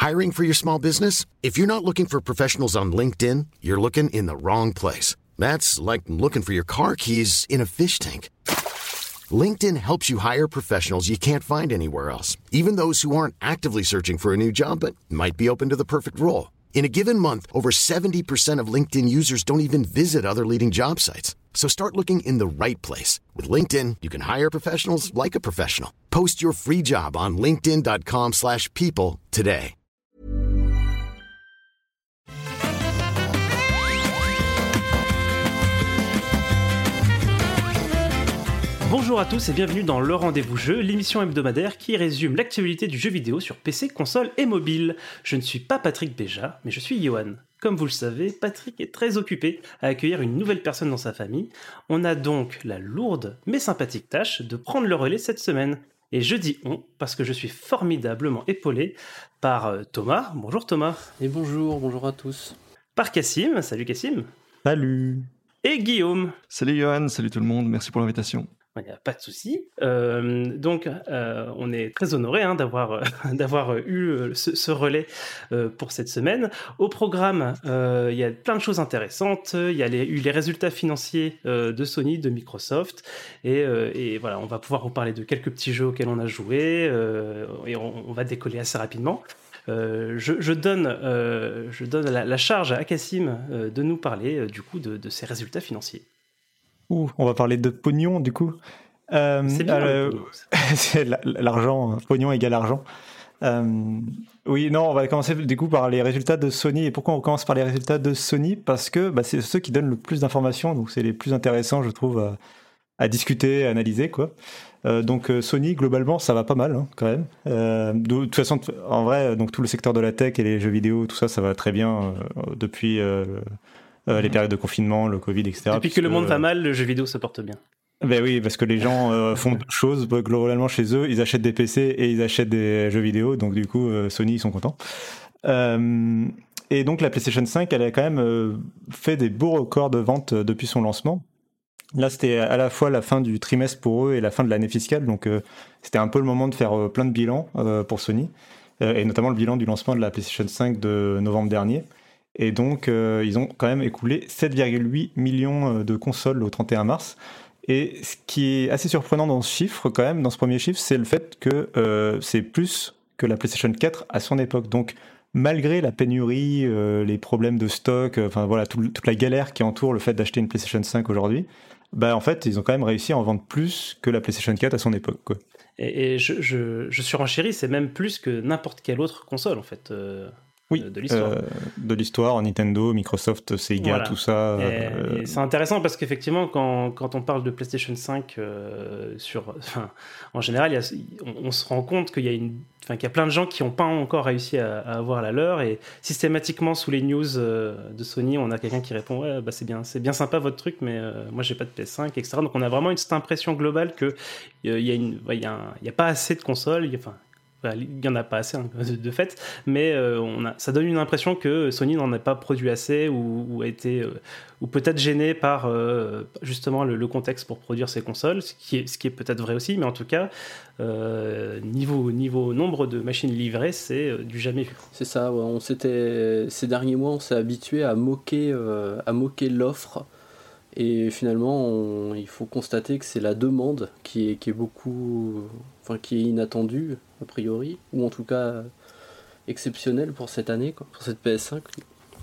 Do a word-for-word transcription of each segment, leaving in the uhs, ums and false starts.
Hiring for your small business? If you're not looking for professionals on LinkedIn, you're looking in the wrong place. That's like looking for your car keys in a fish tank. LinkedIn helps you hire professionals you can't find anywhere else, even those who aren't actively searching for a new job but might be open to the perfect role. In a given month, over seventy percent of LinkedIn users don't even visit other leading job sites. So start looking in the right place. With LinkedIn, you can hire professionals like a professional. Post your free job on linkedin.com slash people today. Bonjour à tous et bienvenue dans Le Rendez-vous Jeu, l'émission hebdomadaire qui résume l'actualité du jeu vidéo sur P C, console et mobile. Je ne suis pas Patrick Béja, mais je suis Johan. Comme vous le savez, Patrick est très occupé à accueillir une nouvelle personne dans sa famille. On a donc la lourde mais sympathique tâche de prendre le relais cette semaine. Et je dis on parce que je suis formidablement épaulé par Thomas. Bonjour Thomas. Et bonjour, bonjour à tous. Par Cassim. Salut Cassim. Salut. Et Guillaume. Salut Johan, salut tout le monde, merci pour l'invitation. Il n'y a pas de souci. Euh, donc, euh, on est très honoré hein, d'avoir, euh, d'avoir eu ce, ce relais euh, pour cette semaine. Au programme, euh, il y a plein de choses intéressantes. Il y a les, eu les résultats financiers euh, de Sony, de Microsoft. Et, euh, et voilà, on va pouvoir vous parler de quelques petits jeux auxquels on a joué. Euh, et on, on va décoller assez rapidement. Euh, je, je donne, euh, je donne la, la charge à Cassim euh, de nous parler euh, du coup de, de ces résultats financiers. Ouh, on va parler de pognon du coup. Euh, c'est bien. Euh, c'est l'argent, pognon égale argent. Euh, oui, non, on va commencer du coup par les résultats de Sony. Et pourquoi on commence par les résultats de Sony ? Parce que bah, c'est ceux qui donnent le plus d'informations, donc c'est les plus intéressants, je trouve, à, à discuter, à analyser, quoi. Euh, donc euh, Sony, globalement, ça va pas mal, hein, quand même. Euh, de, de toute façon, en vrai, donc tout le secteur de la tech et les jeux vidéo, tout ça, ça va très bien euh, depuis. Euh, Euh, les périodes de confinement, le Covid, et cetera. Depuis que le monde va mal, le jeu vidéo se porte bien. Ben oui, parce que les gens euh, font deux choses globalement chez eux. Ils achètent des P C et ils achètent des jeux vidéo. Donc du coup, euh, Sony, ils sont contents. Euh, et donc la PlayStation cinq, elle a quand même euh, fait des beaux records de vente euh, depuis son lancement. Là, c'était à la fois la fin du trimestre pour eux et la fin de l'année fiscale. Donc euh, c'était un peu le moment de faire euh, plein de bilans euh, pour Sony. Euh, et notamment le bilan du lancement de la PlayStation cinq de novembre dernier. Et donc, euh, ils ont quand même écoulé sept virgule huit millions de consoles au trente et un mars. Et ce qui est assez surprenant dans ce chiffre, quand même, dans ce premier chiffre, c'est le fait que euh, c'est plus que la PlayStation quatre à son époque. Donc, malgré la pénurie, euh, les problèmes de stock, euh, enfin voilà, tout, toute la galère qui entoure le fait d'acheter une PlayStation cinq aujourd'hui, bah en fait, ils ont quand même réussi à en vendre plus que la PlayStation quatre à son époque, quoi. Et, et je, je, je surenchéris, c'est même plus que n'importe quelle autre console, en fait. Euh... Oui, de l'histoire. Euh, de l'histoire, Nintendo, Microsoft, Sega, voilà. tout ça. Et, euh... et c'est intéressant parce qu'effectivement, quand, quand on parle de PlayStation cinq, euh, sur, enfin, en général, il y a, on, on se rend compte qu'il y a, une, enfin, qu'il y a plein de gens qui n'ont pas encore réussi à, à avoir la leur. Et systématiquement, sous les news euh, de Sony, on a quelqu'un qui répond « Ouais, bah, c'est bien, c'est bien sympa votre truc, mais euh, moi, j'ai pas de P S cinq, et cetera » Donc, on a vraiment une, cette impression globale qu'il euh, y, ouais, y, y a pas assez de consoles. Y a, enfin, il n'y en a pas assez hein, de fait, mais euh, on a, ça donne une impression que Sony n'en a pas produit assez ou, ou a été, euh, ou peut-être gêné par euh, justement le, le contexte pour produire ces consoles, ce qui est, ce qui est peut-être vrai aussi, mais en tout cas, euh, niveau, niveau nombre de machines livrées, c'est euh, du jamais vu. C'est ça, ouais, on s'était, ces derniers mois, on s'est habitué à moquer, euh, à moquer l'offre. Et finalement, on, il faut constater que c'est la demande qui est, qui est beaucoup, enfin qui est inattendue a priori, ou en tout cas exceptionnelle pour cette année, quoi, pour cette P S cinq.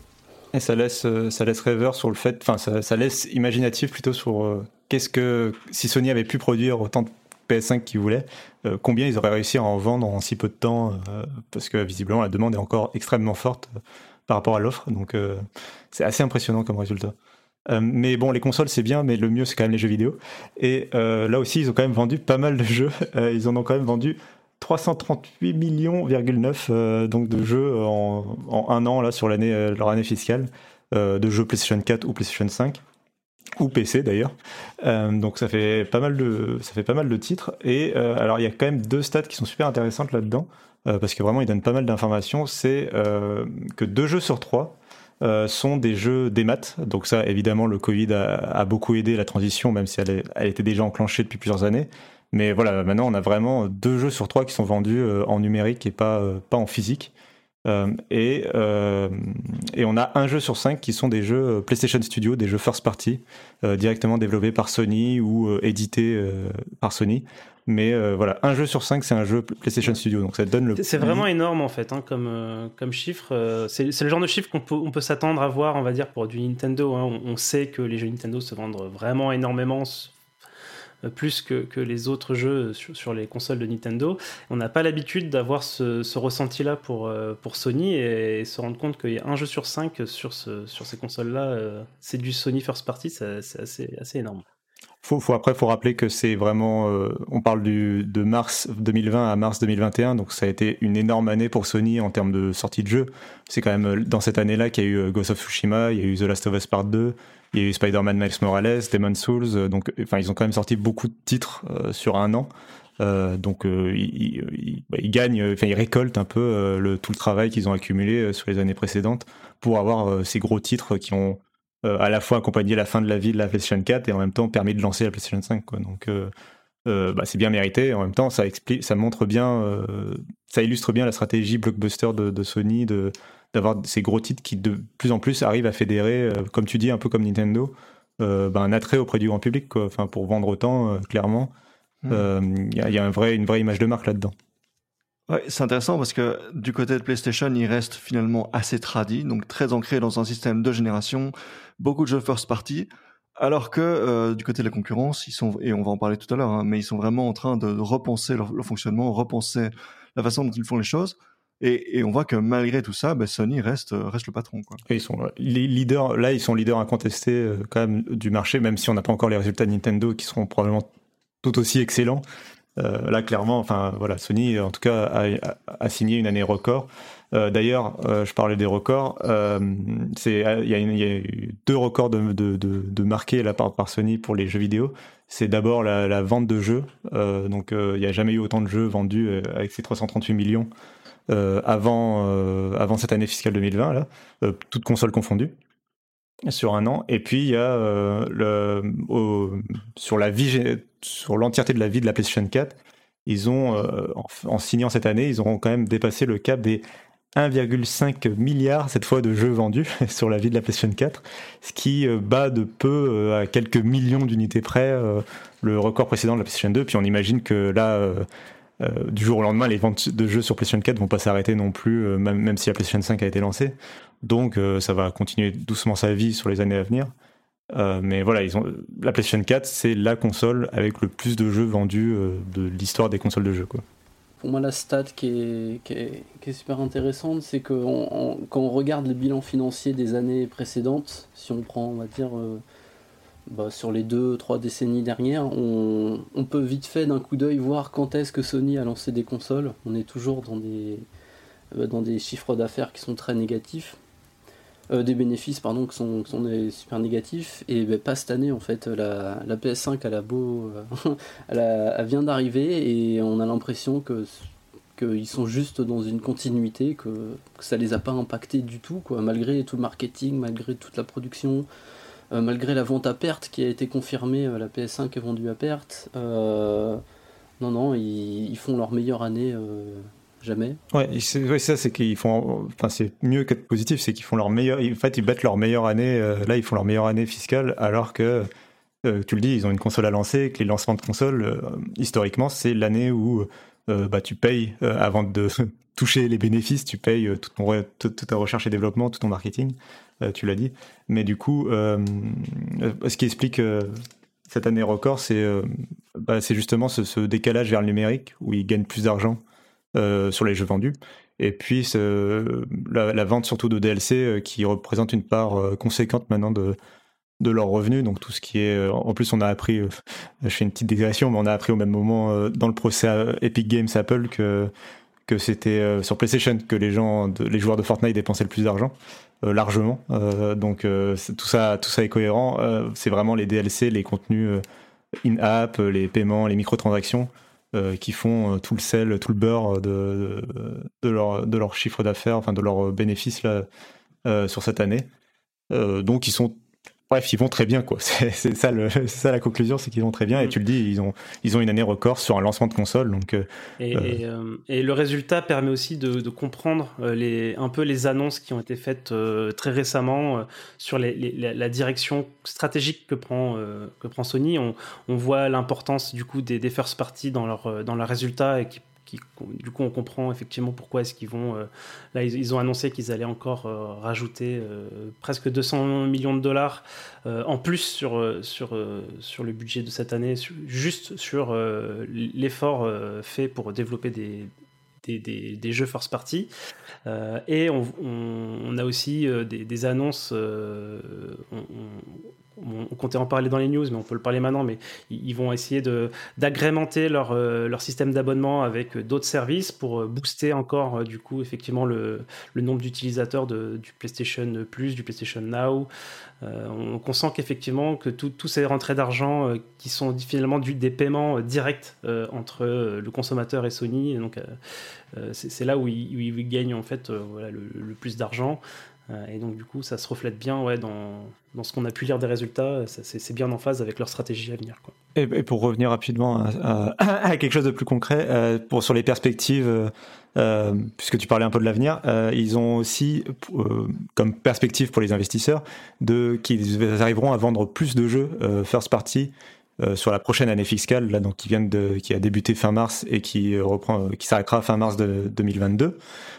Et ça laisse, ça laisse rêveur sur le fait, enfin ça, ça laisse imaginatif plutôt sur euh, qu'est-ce que si Sony avait pu produire autant de P S cinq qu'ils voulaient, euh, combien ils auraient réussi à en vendre en si peu de temps, euh, parce que visiblement la demande est encore extrêmement forte euh, par rapport à l'offre, donc euh, c'est assez impressionnant comme résultat. Euh, mais bon, les consoles c'est bien, mais le mieux c'est quand même les jeux vidéo. Et euh, là aussi, ils ont quand même vendu pas mal de jeux. Euh, ils en ont quand même vendu trois cent trente-huit millions virgule neuf euh, donc de jeux en, en un an là sur l'année, euh, leur année fiscale, euh, de jeux PlayStation quatre ou PlayStation cinq ou P C d'ailleurs. Euh, donc ça fait pas mal de ça fait pas mal de titres. Et euh, alors il y a quand même deux stats qui sont super intéressantes là-dedans euh, parce que vraiment ils donnent pas mal d'informations. C'est euh, que deux jeux sur trois Euh, sont des jeux démat. Donc ça, évidemment, le Covid a, a beaucoup aidé la transition, même si elle, est, elle était déjà enclenchée depuis plusieurs années. Mais voilà, maintenant, on a vraiment deux jeux sur trois qui sont vendus euh, en numérique et pas, euh, pas en physique. Euh, et, euh, et on a un jeu sur cinq qui sont des jeux PlayStation Studio, des jeux first party, euh, directement développés par Sony ou euh, édités euh, par Sony. Mais euh, voilà, un jeu sur cinq, c'est un jeu PlayStation Studio. Donc ça donne le. C'est vraiment énorme en fait, hein, comme, euh, comme chiffre. Euh, c'est, c'est le genre de chiffre qu'on peut, on peut s'attendre à voir, on va dire, pour du Nintendo. Hein. On, on sait que les jeux Nintendo se vendent vraiment énormément, plus que, que les autres jeux sur, sur les consoles de Nintendo. On n'a pas l'habitude d'avoir ce, ce ressenti-là pour, euh, pour Sony et, et se rendre compte qu'il y a un jeu sur cinq sur, ce, sur ces consoles-là, euh, c'est du Sony First Party, c'est, c'est assez, assez énorme. Faut, faut, après, il faut rappeler que c'est vraiment... Euh, on parle du, de mars deux mille vingt à mars deux mille vingt et un, donc ça a été une énorme année pour Sony en termes de sortie de jeux. C'est quand même dans cette année-là qu'il y a eu Ghost of Tsushima, il y a eu The Last of Us Part deux, il y a eu Spider-Man Miles Morales, Demon's Souls, donc enfin, ils ont quand même sorti beaucoup de titres euh, sur un an. Euh, donc euh, ils, ils, bah, ils gagnent, enfin ils récoltent un peu euh, le, tout le travail qu'ils ont accumulé euh, sur les années précédentes pour avoir euh, ces gros titres qui ont Euh, à la fois accompagné la fin de la vie de la PlayStation quatre et en même temps permis de lancer la PlayStation cinq, quoi. Donc euh, euh, bah, c'est bien mérité et en même temps ça, explique, ça montre bien, euh, ça illustre bien la stratégie blockbuster de, de Sony de, d'avoir ces gros titres qui de plus en plus arrivent à fédérer, euh, comme tu dis, un peu comme Nintendo, euh, bah, un attrait auprès du grand public, quoi. Enfin, pour vendre autant, euh, clairement, il mmh. euh, y a, y a un vrai, une vraie image de marque là-dedans. Ouais, c'est intéressant parce que du côté de PlayStation, il reste finalement assez tradit, donc très ancré dans un système de génération, beaucoup de jeux first party, alors que euh, du côté de la concurrence, ils sont, et on va en parler tout à l'heure, hein, mais ils sont vraiment en train de repenser leur, leur fonctionnement, repenser la façon dont ils font les choses. Et, et on voit que malgré tout ça, bah, Sony reste, reste le patron, quoi. Et ils sont les leaders, là, ils sont leaders incontestés euh, quand même du marché, même si on n'a pas encore les résultats de Nintendo qui seront probablement tout aussi excellents. Euh, là, clairement, enfin voilà, Sony, en tout cas, a, a, a signé une année record. Euh, d'ailleurs, euh, je parlais des records. Euh, c'est, il y, y a eu deux records de, de, de, de marqués là par, par Sony pour les jeux vidéo. C'est d'abord la, la vente de jeux. Euh, donc, euh, il n'y a jamais eu autant de jeux vendus euh, avec ces trois cent trente-huit millions euh, avant, euh, avant cette année fiscale deux mille vingt, là, euh, toutes consoles confondues, sur un an. Et puis il y a euh, le, au, sur la vie, sur l'entièreté de la vie de la PlayStation quatre, ils ont euh, en, en signant cette année, ils auront quand même dépassé le cap des un virgule cinq milliard cette fois de jeux vendus sur la vie de la PlayStation quatre, ce qui euh, bat de peu euh, à quelques millions d'unités près euh, le record précédent de la PlayStation deux. Puis on imagine que là euh, euh, du jour au lendemain, les ventes de jeux sur PlayStation quatre vont pas s'arrêter non plus, euh, même, même si la PlayStation cinq a été lancée. Donc euh, ça va continuer doucement sa vie sur les années à venir. Euh, mais voilà, ils ont, la PlayStation quatre, c'est la console avec le plus de jeux vendus euh, de l'histoire des consoles de jeux, quoi. Pour moi, la stat qui est, qui est, qui est super intéressante, c'est que on, on, quand on regarde les bilans financiers des années précédentes, si on prend, on va dire, euh, bah, sur les deux, trois décennies dernières, on, on peut vite fait d'un coup d'œil voir quand est-ce que Sony a lancé des consoles. On est toujours dans des, euh, dans des chiffres d'affaires qui sont très négatifs. Euh, des bénéfices pardon qui sont, qui sont des super négatifs et ben, pas cette année en fait la, la P S cinq elle a beau euh, elle, a, elle vient d'arriver et on a l'impression que qu'ils sont juste dans une continuité, que, que ça les a pas impactés du tout, quoi, malgré tout le marketing, malgré toute la production, euh, malgré la vente à perte qui a été confirmée, euh, la P S cinq est vendue à perte. Euh, non non ils, ils font leur meilleure année euh, jamais. Ouais, c'est, ouais, ça, c'est qu'ils font, enfin, c'est mieux qu'être positif, c'est qu'ils font leur meilleure, en fait, ils battent leur meilleure année, euh, là, ils font leur meilleure année fiscale, alors que, euh, tu le dis, ils ont une console à lancer, que les lancements de consoles, euh, historiquement, c'est l'année où, euh, bah, tu payes, euh, avant de toucher les bénéfices, tu payes euh, toute, ton, toute, toute ta recherche et développement, tout ton marketing, euh, tu l'as dit. Mais du coup, euh, ce qui explique, euh, cette année record, c'est, euh, bah, c'est justement ce, ce décalage vers le numérique, où ils gagnent plus d'argent Euh, sur les jeux vendus, et puis euh, la, la vente surtout de D L C euh, qui représente une part euh, conséquente maintenant de, de leurs revenus, donc tout ce qui est, euh, en plus on a appris, euh, je fais une petite digression, mais on a appris au même moment euh, dans le procès à Epic Games Apple que, que c'était euh, sur PlayStation que les gens, de, les joueurs de Fortnite dépensaient le plus d'argent, euh, largement, euh, donc euh, tout, ça, tout ça est cohérent, euh, c'est vraiment les D L C, les contenus euh, in-app, les paiements, les microtransactions, Euh, qui font euh, tout le sel, tout le beurre de, de, de, leur, de leur chiffre d'affaires, enfin de leurs bénéfices là, euh, sur cette année. Euh, donc ils sont bref, ils vont très bien, quoi. C'est, c'est ça le, c'est ça la conclusion, c'est qu'ils vont très bien. Mmh. Et tu le dis, ils ont, ils ont une année record sur un lancement de console, donc. Euh, et, euh... Et, euh, et le résultat permet aussi de, de comprendre euh, les, un peu les annonces qui ont été faites euh, très récemment euh, sur les, les, la, la direction stratégique que prend euh, que prend Sony. On, on voit l'importance du coup des, des first party dans leur dans leurs résultats et qui Qui, du coup, on comprend effectivement pourquoi est-ce qu'ils vont... Euh, là, ils, ils ont annoncé qu'ils allaient encore euh, rajouter euh, presque deux cents millions de dollars euh, en plus sur, sur, euh, sur le budget de cette année, sur, juste sur euh, l'effort euh, fait pour développer des, des, des, des jeux first party. Euh, et on, on, on a aussi euh, des, des annonces... Euh, on, on, on comptait en parler dans les news, mais on peut le parler maintenant, mais ils vont essayer de, d'agrémenter leur, euh, leur système d'abonnement avec d'autres services pour booster encore, euh, du coup, effectivement, le, le nombre d'utilisateurs de, du PlayStation Plus, du PlayStation Now. Euh, on, on sent qu'effectivement, que toutes ces rentrées d'argent euh, qui sont finalement du, des paiements euh, directs euh, entre euh, le consommateur et Sony, et donc euh, euh, c'est, c'est là où ils, où ils gagnent, en fait, euh, voilà, le, le plus d'argent. Et donc, du coup, ça se reflète bien ouais, dans, dans ce qu'on a pu lire des résultats. Ça, c'est, c'est bien en phase avec leur stratégie à venir, quoi. Et, et pour revenir rapidement à, à, à quelque chose de plus concret, euh, pour, sur les perspectives, euh, puisque tu parlais un peu de l'avenir, euh, ils ont aussi euh, comme perspective pour les investisseurs de, qu'ils arriveront à vendre plus de jeux euh, first party euh, sur la prochaine année fiscale, là, donc, qui, vient de, qui a débuté fin mars et qui, euh, reprend, qui s'arrêtera fin mars de deux mille vingt-deux.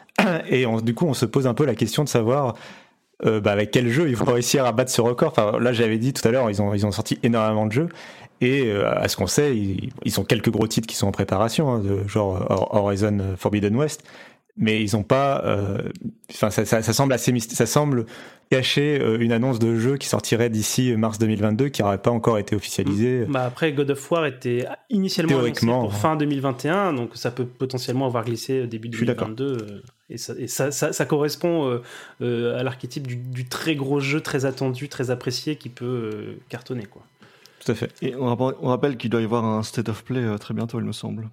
Et on, du coup, on se pose un peu la question de savoir euh, bah, avec quel jeu ils vont réussir à battre ce record. Enfin, là, j'avais dit tout à l'heure, ils ont, ils ont sorti énormément de jeux. Et euh, à ce qu'on sait, ils, ils ont quelques gros titres qui sont en préparation, hein, de, genre Horizon Forbidden West. Mais ils n'ont pas... Enfin, euh, ça, ça, ça semble assez myst- ça semble cacher euh, une annonce de jeu qui sortirait d'ici mars deux mille vingt-deux, qui n'aurait pas encore été officialisée. Bah après, God of War était initialement annoncé pour fin deux mille vingt et un, donc ça peut potentiellement avoir glissé début deux mille vingt-deux. Euh, et ça, et ça, ça, ça correspond euh, euh, à l'archétype du, du très gros jeu, très attendu, très apprécié, qui peut euh, cartonner, quoi. Tout à fait. Et on rappelle, on rappelle qu'il doit y avoir un State of Play euh, très bientôt, il me semble.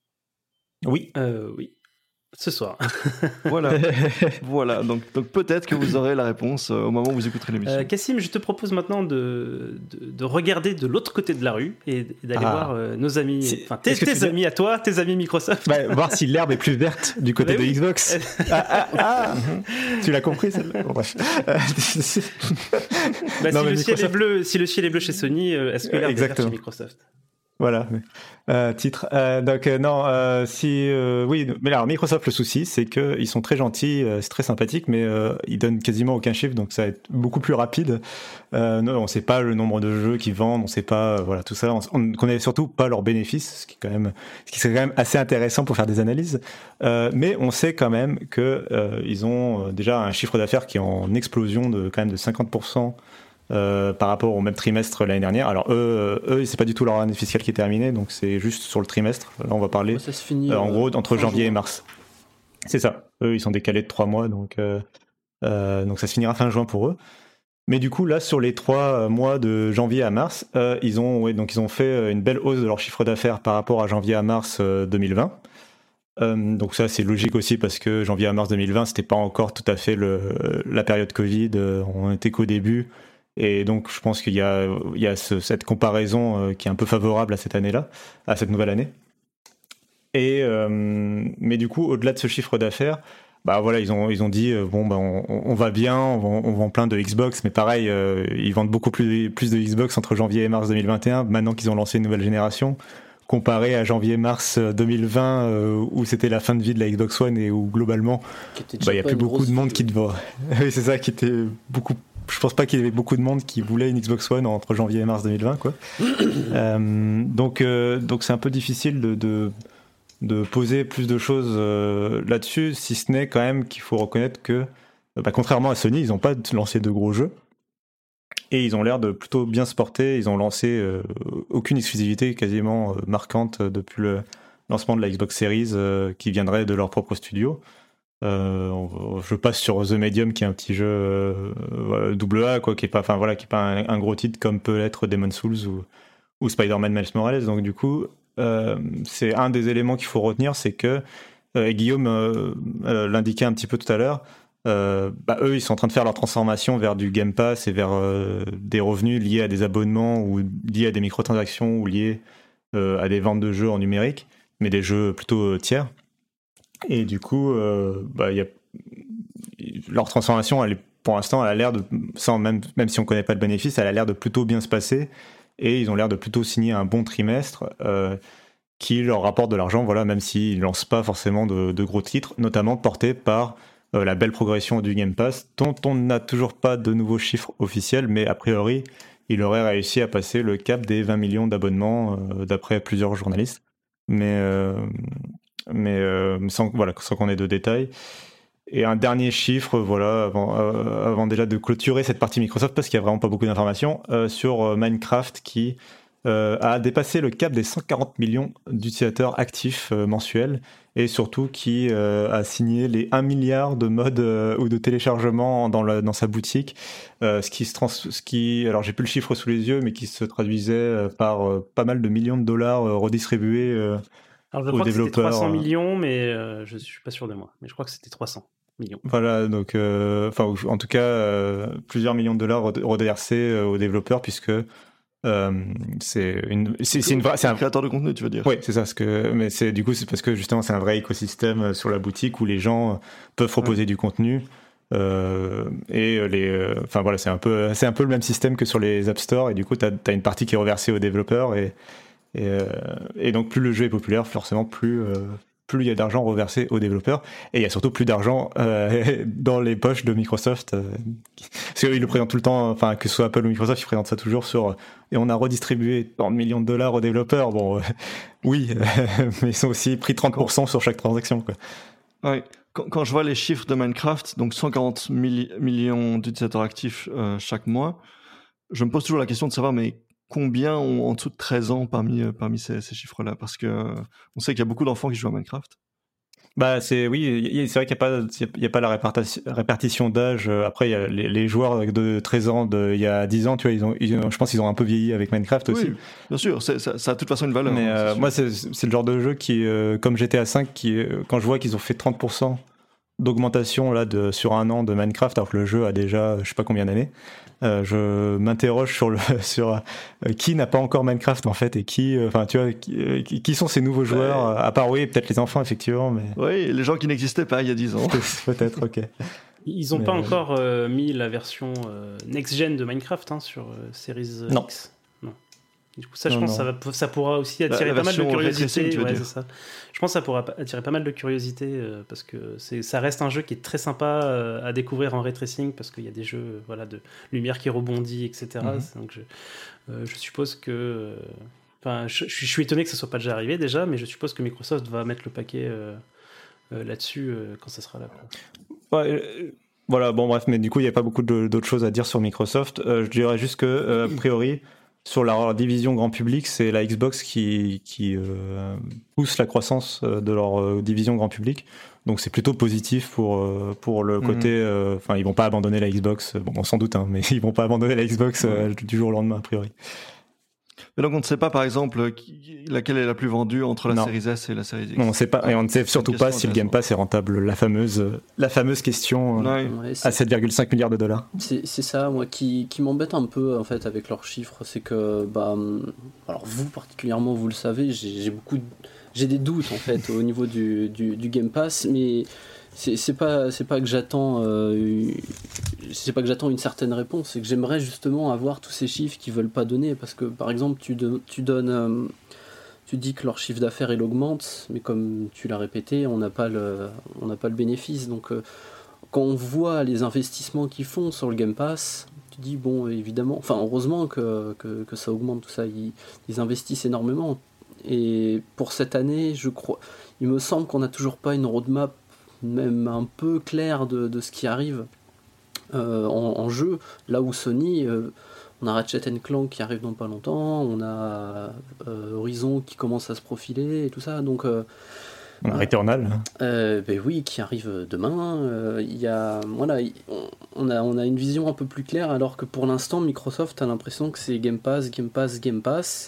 Oui. Euh, oui. Ce soir. Voilà, voilà. Donc, donc peut-être que vous aurez la réponse euh, au moment où vous écouterez l'émission. Euh, Cassim, je te propose maintenant de, de, de regarder de l'autre côté de la rue et d'aller ah. voir euh, nos amis, enfin tes, tes amis à toi, tes amis Microsoft. Bah, voir si l'herbe est plus verte du côté bah, de oui. Xbox. ah, ah, ah. Tu l'as compris, celle-là. Bon, bref. bah, si, non, le Microsoft... ciel est bleu, si le ciel est bleu chez Sony, euh, est-ce que l'herbe est verte chez Microsoft? Voilà, euh, titre. Euh, donc euh, non, euh, si euh, oui, mais alors Microsoft, le souci, c'est que ils sont très gentils, euh, c'est très sympathique, mais euh, ils donnent quasiment aucun chiffre, donc ça va être beaucoup plus rapide. Euh, non, on sait pas le nombre de jeux qu'ils vendent, on sait pas, euh, voilà, tout ça. On, on connaît surtout pas leurs bénéfices, ce qui est quand même, ce qui serait quand même assez intéressant pour faire des analyses. Euh, mais on sait quand même que euh, ils ont déjà un chiffre d'affaires qui est en explosion de quand même de cinquante pour cent. Euh, par rapport au même trimestre l'année dernière. Alors eux, eux c'est pas du tout leur année fiscale qui est terminée, donc c'est juste sur le trimestre. Là, on va parler. Ça se finit, euh, en euh, gros entre janvier jour. et mars. C'est ça. Eux, ils sont décalés de trois mois, donc euh, euh, donc ça se finira fin juin pour eux. Mais du coup, là, sur les trois mois de janvier à mars, euh, ils ont, ouais, donc ils ont fait une belle hausse de leur chiffre d'affaires par rapport à janvier à mars euh, deux mille vingt. Euh, donc ça, c'est logique aussi parce que janvier à mars deux mille vingt, c'était pas encore tout à fait le, la période Covid. Euh, on était qu'au début. Et donc, je pense qu'il y a, il y a ce, cette comparaison euh, qui est un peu favorable à cette année-là, à cette nouvelle année. Et, euh, mais du coup, au-delà de ce chiffre d'affaires, bah voilà, ils ont, ils ont dit, euh, bon, bah, on, on va bien, on vend, on vend plein de Xbox, mais pareil, euh, ils vendent beaucoup plus, plus de Xbox entre janvier et mars deux mille vingt et un, maintenant qu'ils ont lancé une nouvelle génération, comparé à janvier-mars deux mille vingt, euh, où c'était la fin de vie de la Xbox One et où, globalement, bah, il n'y a plus beaucoup de monde vie. qui te voit. Oui, c'est ça, qui était beaucoup Je pense pas qu'il y avait beaucoup de monde qui voulait une Xbox One entre janvier et mars deux mille vingt, quoi. euh, donc, euh, donc c'est un peu difficile de, de, de poser plus de choses euh, là-dessus, si ce n'est quand même qu'il faut reconnaître que, bah, contrairement à Sony, ils n'ont pas lancé de gros jeux. Et ils ont l'air de plutôt bien se porter. Ils ont lancé euh, aucune exclusivité quasiment euh, marquante euh, depuis le lancement de la Xbox Series euh, qui viendrait de leur propre studio. Euh, je passe sur The Medium, qui est un petit jeu euh, double A, quoi, qui est pas, enfin voilà, qui est pas un, un gros titre comme peut l'être Demon's Souls ou, ou Spider-Man Miles Morales. Donc du coup, euh, c'est un des éléments qu'il faut retenir, c'est que euh, et Guillaume euh, euh, l'indiquait un petit peu tout à l'heure. Euh, bah, eux, ils sont en train de faire leur transformation vers du Game Pass et vers euh, des revenus liés à des abonnements ou liés à des microtransactions ou liés euh, à des ventes de jeux en numérique, mais des jeux plutôt euh, tiers. Et du coup, euh, bah, y a... leur transformation, elle est, pour l'instant, elle a l'air de, sans même, même si on ne connaît pas le bénéfice, elle a l'air de plutôt bien se passer. Et ils ont l'air de plutôt signer un bon trimestre euh, qui leur rapporte de l'argent, voilà, même s'ils ne lancent pas forcément de, de gros titres, notamment portés par Euh, la belle progression du Game Pass, dont on n'a toujours pas de nouveaux chiffres officiels, mais a priori, il aurait réussi à passer le cap des vingt millions d'abonnements, euh, d'après plusieurs journalistes, mais, euh, mais euh, sans, voilà, sans qu'on ait de détails. Et un dernier chiffre, voilà, avant, euh, avant déjà de clôturer cette partie Microsoft, parce qu'il n'y a vraiment pas beaucoup d'informations, euh, sur euh, Minecraft qui euh, a dépassé le cap des cent quarante millions d'utilisateurs actifs euh, mensuels, et surtout qui euh, a signé les un milliard de modes euh, ou de téléchargements dans, la, dans sa boutique, euh, ce qui se trans, ce qui, alors j'ai plus le chiffre sous les yeux, mais qui se traduisait euh, par euh, pas mal de millions de dollars euh, redistribués euh, alors, je aux crois développeurs. Que c'était trois cents millions, mais euh, je suis pas sûr de moi. Mais je crois que c'était trois cents millions. Voilà, donc, euh, enfin, en tout cas, euh, plusieurs millions de dollars reversés euh, aux développeurs, puisque Euh, c'est une, c'est, c'est une vraie, c'est un créateur de contenu, tu veux dire. Oui, c'est ça. Ce que, mais c'est du coup, c'est parce que justement, c'est un vrai écosystème sur la boutique où les gens peuvent proposer ouais. du contenu. Euh, et les, enfin euh, voilà, c'est un peu, c'est un peu le même système que sur les App Store. Et du coup, t'as, t'as une partie qui est reversée aux développeurs et et, euh, et donc plus le jeu est populaire, forcément plus euh, plus il y a d'argent reversé aux développeurs, et il y a surtout plus d'argent euh, dans les poches de Microsoft. Euh, parce qu'ils le présentent tout le temps, enfin que ce soit Apple ou Microsoft, ils présentent ça toujours sur et on a redistribué tant de millions de dollars aux développeurs. Bon, euh, oui, euh, mais ils ont aussi pris trente pour cent sur chaque transaction, quoi. Ouais. Quand, quand je vois les chiffres de Minecraft, donc cent quarante mille millions d'utilisateurs actifs euh, chaque mois, je me pose toujours la question de savoir, mais combien ont en dessous de treize ans parmi, euh, parmi ces, ces chiffres-là? Parce que euh, on sait qu'il y a beaucoup d'enfants qui jouent à Minecraft. Bah c'est oui, c'est vrai qu'il n'y a pas il y a pas la répartition, répartition d'âge. Après il y a les, les joueurs de treize ans de il y a dix ans, tu vois, ils ont, ils ont je pense qu'ils ont un peu vieilli avec Minecraft aussi. Oui, bien sûr, c'est, ça, ça a de toute façon une valeur. Mais hein, euh, moi c'est, c'est le genre de jeu qui euh, comme G T A cinq qui euh, quand je vois qu'ils ont fait trente pour cent d'augmentation là de sur un an de Minecraft alors que le jeu a déjà je sais pas combien d'années. Euh, je m'interroge sur le sur euh, qui n'a pas encore Minecraft en fait et qui enfin euh, tu vois qui, qui sont ces nouveaux joueurs ouais. À part oui peut-être les enfants effectivement mais oui les gens qui n'existaient pas il y a dix ans peut-être ok ils ont mais pas euh... encore euh, mis la version euh, next gen de Minecraft hein, sur euh, Series non. X non du coup ça je non, pense non. Ça, va, ça pourra aussi attirer la, la pas mal de curiosité ouais, c'est ça. Je pense que ça pourra attirer pas mal de curiosité euh, parce que c'est, ça reste un jeu qui est très sympa euh, à découvrir en ray tracing parce qu'il y a des jeux euh, voilà, de lumière qui rebondit et cetera. Mm-hmm. Donc je, euh, je suppose que enfin, je, je suis étonné que ça soit pas déjà arrivé déjà, mais je suppose que Microsoft va mettre le paquet euh, euh, là-dessus euh, quand ça sera là. Quoi. Ouais, euh, voilà, bon bref, mais du coup il n'y a pas beaucoup de, d'autres choses à dire sur Microsoft. Euh, je dirais juste que euh, a priori sur leur division grand public, c'est la Xbox qui, qui euh, pousse la croissance de leur euh, division grand public. Donc c'est plutôt positif pour, euh, pour le côté... Enfin, euh, ils vont pas abandonner la Xbox, bon, on s'en doute, hein, mais ils vont pas abandonner la Xbox euh, mmh. du jour au lendemain, a priori. Mais donc on ne sait pas, par exemple, qui, laquelle est la plus vendue entre la non. Série S et la Série X. Non, on sait pas, et on ne sait surtout pas si le Game Pass est rentable. La fameuse, la fameuse question ouais. Ouais, à sept virgule cinq milliards de dollars. C'est, c'est ça, moi, qui, qui m'embête un peu en fait avec leurs chiffres, c'est que, bah, alors vous particulièrement, vous le savez, j'ai, j'ai beaucoup, de, j'ai des doutes en fait au niveau du, du, du Game Pass, mais c'est, c'est pas, c'est pas que j'attends, euh, c'est pas que j'attends une certaine réponse, c'est que j'aimerais justement avoir tous ces chiffres qu'ils veulent pas donner, parce que par exemple, tu, de, tu donnes, euh, tu dis que leur chiffre d'affaires il augmente, mais comme tu l'as répété, on n'a pas le, on n'a pas le bénéfice, donc euh, quand on voit les investissements qu'ils font sur le Game Pass, tu dis bon, évidemment, enfin heureusement que, que, que ça augmente tout ça, ils, ils investissent énormément, et pour cette année, je crois, il me semble qu'on n'a toujours pas une roadmap même un peu clair de, de ce qui arrive euh, en, en jeu, là où Sony, euh, on a Ratchet and Clank qui arrive dans pas longtemps, on a euh, Horizon qui commence à se profiler et tout ça, donc euh, on a Returnal euh, ben oui, qui arrive demain, il euh, y a, voilà, on a, on a une vision un peu plus claire, alors que pour l'instant Microsoft a l'impression que c'est Game Pass, Game Pass, Game Pass,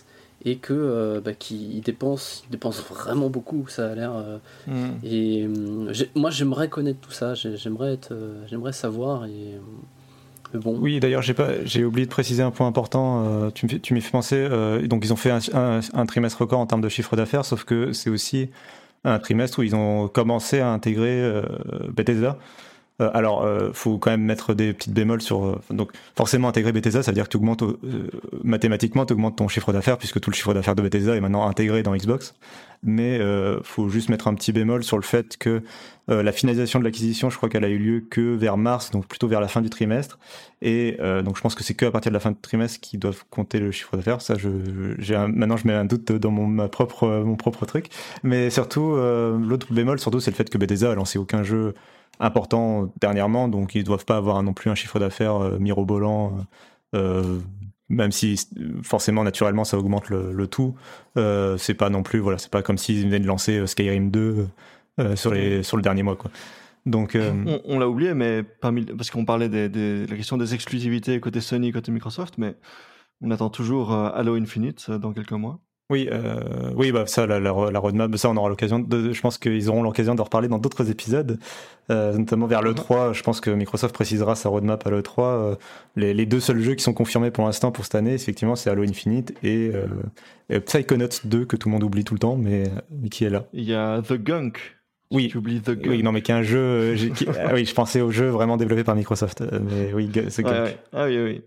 et que euh, bah, qu'ils dépensent, ils dépensent vraiment beaucoup, ça a l'air. Euh, Mm. et euh, j'ai- moi, j'aimerais connaître tout ça, j'ai- j'aimerais être, euh, j'aimerais savoir. Et euh, bon. Oui, d'ailleurs, j'ai pas, j'ai oublié de préciser un point important. euh, tu, me fais- tu m'y fais penser. euh, donc, ils ont fait un, un- un trimestre record en termes de chiffre d'affaires, sauf que c'est aussi un trimestre où ils ont commencé à intégrer euh, Bethesda. Euh, alors, euh, faut quand même mettre des petites bémols sur. euh, donc, forcément, intégrer Bethesda, ça veut dire que tu augmentes euh, mathématiquement, tu augmentes ton chiffre d'affaires, puisque tout le chiffre d'affaires de Bethesda est maintenant intégré dans Xbox. Mais euh, faut juste mettre un petit bémol sur le fait que euh, la finalisation de l'acquisition, je crois qu'elle a eu lieu que vers mars, donc plutôt vers la fin du trimestre. Et euh, donc, je pense que c'est que à partir de la fin du trimestre qu'ils doivent compter le chiffre d'affaires. Ça, je, j'ai un, maintenant, je mets un doute dans mon ma propre mon propre truc. Mais surtout, euh, l'autre bémol, surtout, c'est le fait que Bethesda a lancé aucun jeu important dernièrement, donc ils doivent pas avoir non plus un chiffre d'affaires euh, mirobolant, euh, même si forcément naturellement ça augmente le, le tout. Euh, c'est pas non plus, voilà, c'est pas comme s'ils venaient de lancer euh, Skyrim deux euh, sur les sur le dernier mois, quoi. Donc euh, On, on l'a oublié, mais parmi, parce qu'on parlait des, des, de la question des exclusivités côté Sony, côté Microsoft, mais on attend toujours euh, Halo Infinite euh, dans quelques mois. oui, euh, oui, bah ça, la, la, la roadmap, ça on aura l'occasion de, je pense qu'ils auront l'occasion de reparler dans d'autres épisodes, euh, notamment vers l'E trois. Je pense que Microsoft précisera sa roadmap à l'E trois. Euh, les, les deux seuls jeux qui sont confirmés pour l'instant pour cette année, effectivement, c'est Halo Infinite et, euh, et Psychonauts deux, que tout le monde oublie tout le temps, mais, mais qui est là. Il y a The Gunk. Oui. Tu oublies The Gunk. Oui, non, mais qui est un jeu. euh, j'ai- qui- ah oui, je pensais au jeu vraiment développé par Microsoft, euh, mais oui, Gu- c'est Ouais, Gunk. ouais. Ah oui, oui.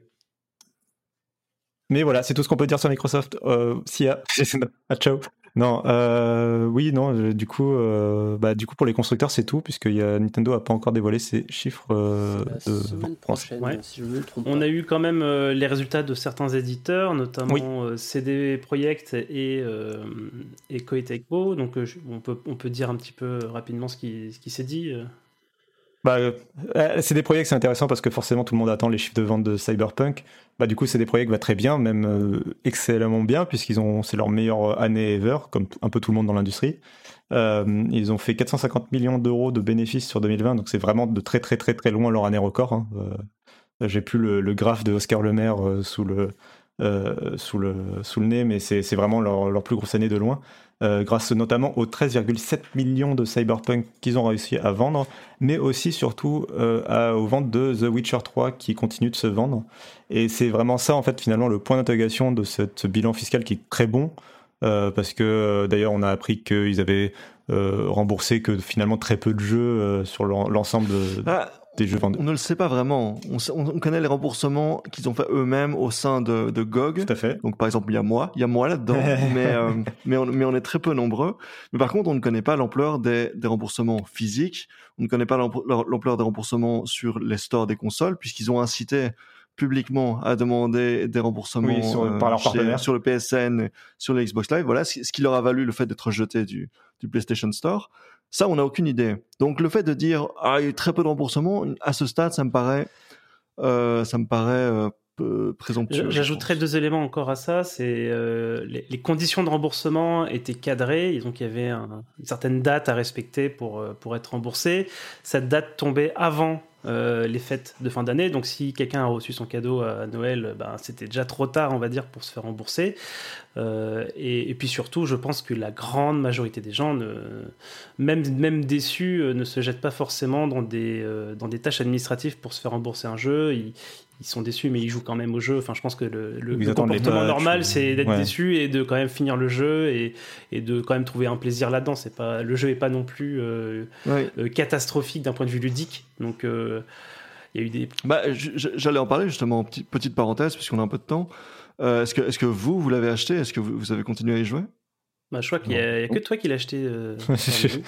Mais voilà, c'est tout ce qu'on peut dire sur Microsoft. Euh, si, ah, ah, ciao. Non, euh, oui, non, euh, du coup, euh, bah, du coup, pour les constructeurs, c'est tout, puisque y a, Nintendo a pas encore dévoilé ses chiffres euh, C'est la de semaine prochaine, Ouais. si je me trompe On pas. a eu quand même euh, les résultats de certains éditeurs, notamment Oui. euh, C D Projekt et, euh, et Koei Tecmo. Donc euh, je- on, peut, on peut dire un petit peu rapidement ce qui, ce qui s'est dit. euh. Bah, euh, c'est des projets que c'est intéressant parce que forcément tout le monde attend les chiffres de vente de Cyberpunk. Bah, du coup, c'est des projets qui va très bien, même euh, excellemment bien, puisqu'ils ont, c'est leur meilleure année ever, comme t- un peu tout le monde dans l'industrie. Euh, ils ont fait quatre cent cinquante millions d'euros de bénéfices sur deux mille vingt, donc c'est vraiment de très très très très loin leur année record, hein. Euh, j'ai plus le, le graphe de Oscar Le Maire euh, sous le euh, sous le sous le nez, mais c'est c'est vraiment leur, leur plus grosse année de loin. Euh, grâce notamment aux treize virgule sept millions de Cyberpunk qu'ils ont réussi à vendre, mais aussi surtout euh, à, aux ventes de The Witcher trois qui continuent de se vendre. Et c'est vraiment ça, en fait, finalement, le point d'interrogation de ce, ce bilan fiscal qui est très bon, euh, parce que euh, d'ailleurs, on a appris qu'ils avaient euh, remboursé que finalement très peu de jeux euh, sur l'en- l'ensemble de, Ah, des jeux vendus. on ne le sait pas vraiment. On, sait- on connaît les remboursements qu'ils ont fait eux-mêmes au sein de, de G O G. Tout à fait. Donc, par exemple, il y a moi, il y a moi là-dedans, mais, euh, mais, on, mais on est très peu nombreux. Mais par contre, on ne connaît pas l'ampleur des, des remboursements physiques. On ne connaît pas l'amp- l'ampleur des remboursements sur les stores des consoles, puisqu'ils ont incité publiquement à demander des remboursements Oui, sur- par leurs chez- partenaires. sur le P S N, sur le Xbox Live. Voilà, ce ce qui leur a valu le fait d'être rejeté du, du PlayStation Store. Ça, on n'a aucune idée. Donc, le fait de dire ah, il y a eu très peu de remboursements, à ce stade, ça me paraît, euh, ça me paraît euh, peu présomptueux. je J'ajouterais pense. deux éléments encore à ça. C'est euh, les, les conditions de remboursement étaient cadrées, et donc il y avait un- une certaine date à respecter pour, euh, pour être remboursé. Cette date tombait avant euh, les fêtes de fin d'année, donc si quelqu'un a reçu son cadeau à Noël, ben, c'était déjà trop tard, on va dire, pour se faire rembourser. Euh, et, et puis surtout, je pense que la grande majorité des gens, ne, même, même déçus, euh, ne se jettent pas forcément dans des, euh, dans des tâches administratives pour se faire rembourser un jeu. Ils, ils sont déçus, mais ils jouent quand même au jeu. Enfin, je pense que le, le, Ils le attendent les comportement patchs, normal, ou- c'est d'être ouais. déçu et de quand même finir le jeu et, et de quand même trouver un plaisir là-dedans. C'est pas, le jeu n'est pas non plus euh, Ouais. euh, catastrophique d'un point de vue ludique. Donc, euh, il y a eu des... Bah, je- je- j'allais en parler justement, petite, petite parenthèse, puisqu'on a un peu de temps. Euh, est-ce que, est-ce que vous, vous l'avez acheté? Est-ce que vous, vous avez continué à y jouer? Bah, je crois qu'il y a, il y a que toi qui l'as acheté. euh, parmi nous.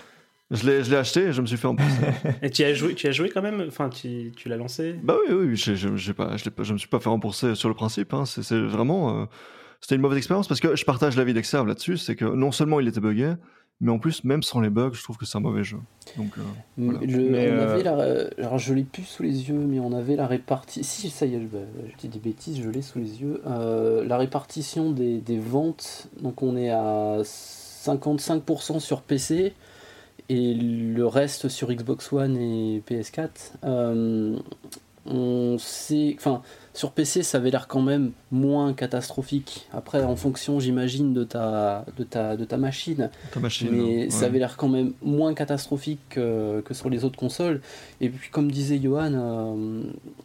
Je l'ai, je l'ai acheté et je me suis fait rembourser. Et tu y as joué, tu y as joué quand même. Enfin, tu, tu l'as lancé. Bah oui, oui, oui, j'ai- j'ai- j'ai pas, je, l'ai pas, je me suis pas fait rembourser sur le principe. Hein. C'est, c'est vraiment, euh, c'était une mauvaise expérience parce que je partage l'avis d'Exerve là-dessus. C'est que non seulement il était buggé, mais en plus, même sans les bugs, je trouve que c'est un mauvais jeu. Donc, euh, voilà. Le- Mais, on euh, avait la, alors je l'ai plus sous les yeux, mais on avait la répartition. Si ça y est, bah, je dis des bêtises, je l'ai sous les yeux. Euh, la répartition des, des ventes, donc on est à cinquante-cinq pour cent sur P C et le reste sur Xbox One et P S quatre. Euh, on sait, enfin, sur P C, ça avait l'air quand même moins catastrophique. Après, en fonction, j'imagine, de ta, de ta, de ta machine. Ta machine. Mais ouais. ça avait l'air quand même moins catastrophique que, que sur les autres consoles. Et puis, comme disait Johan, euh,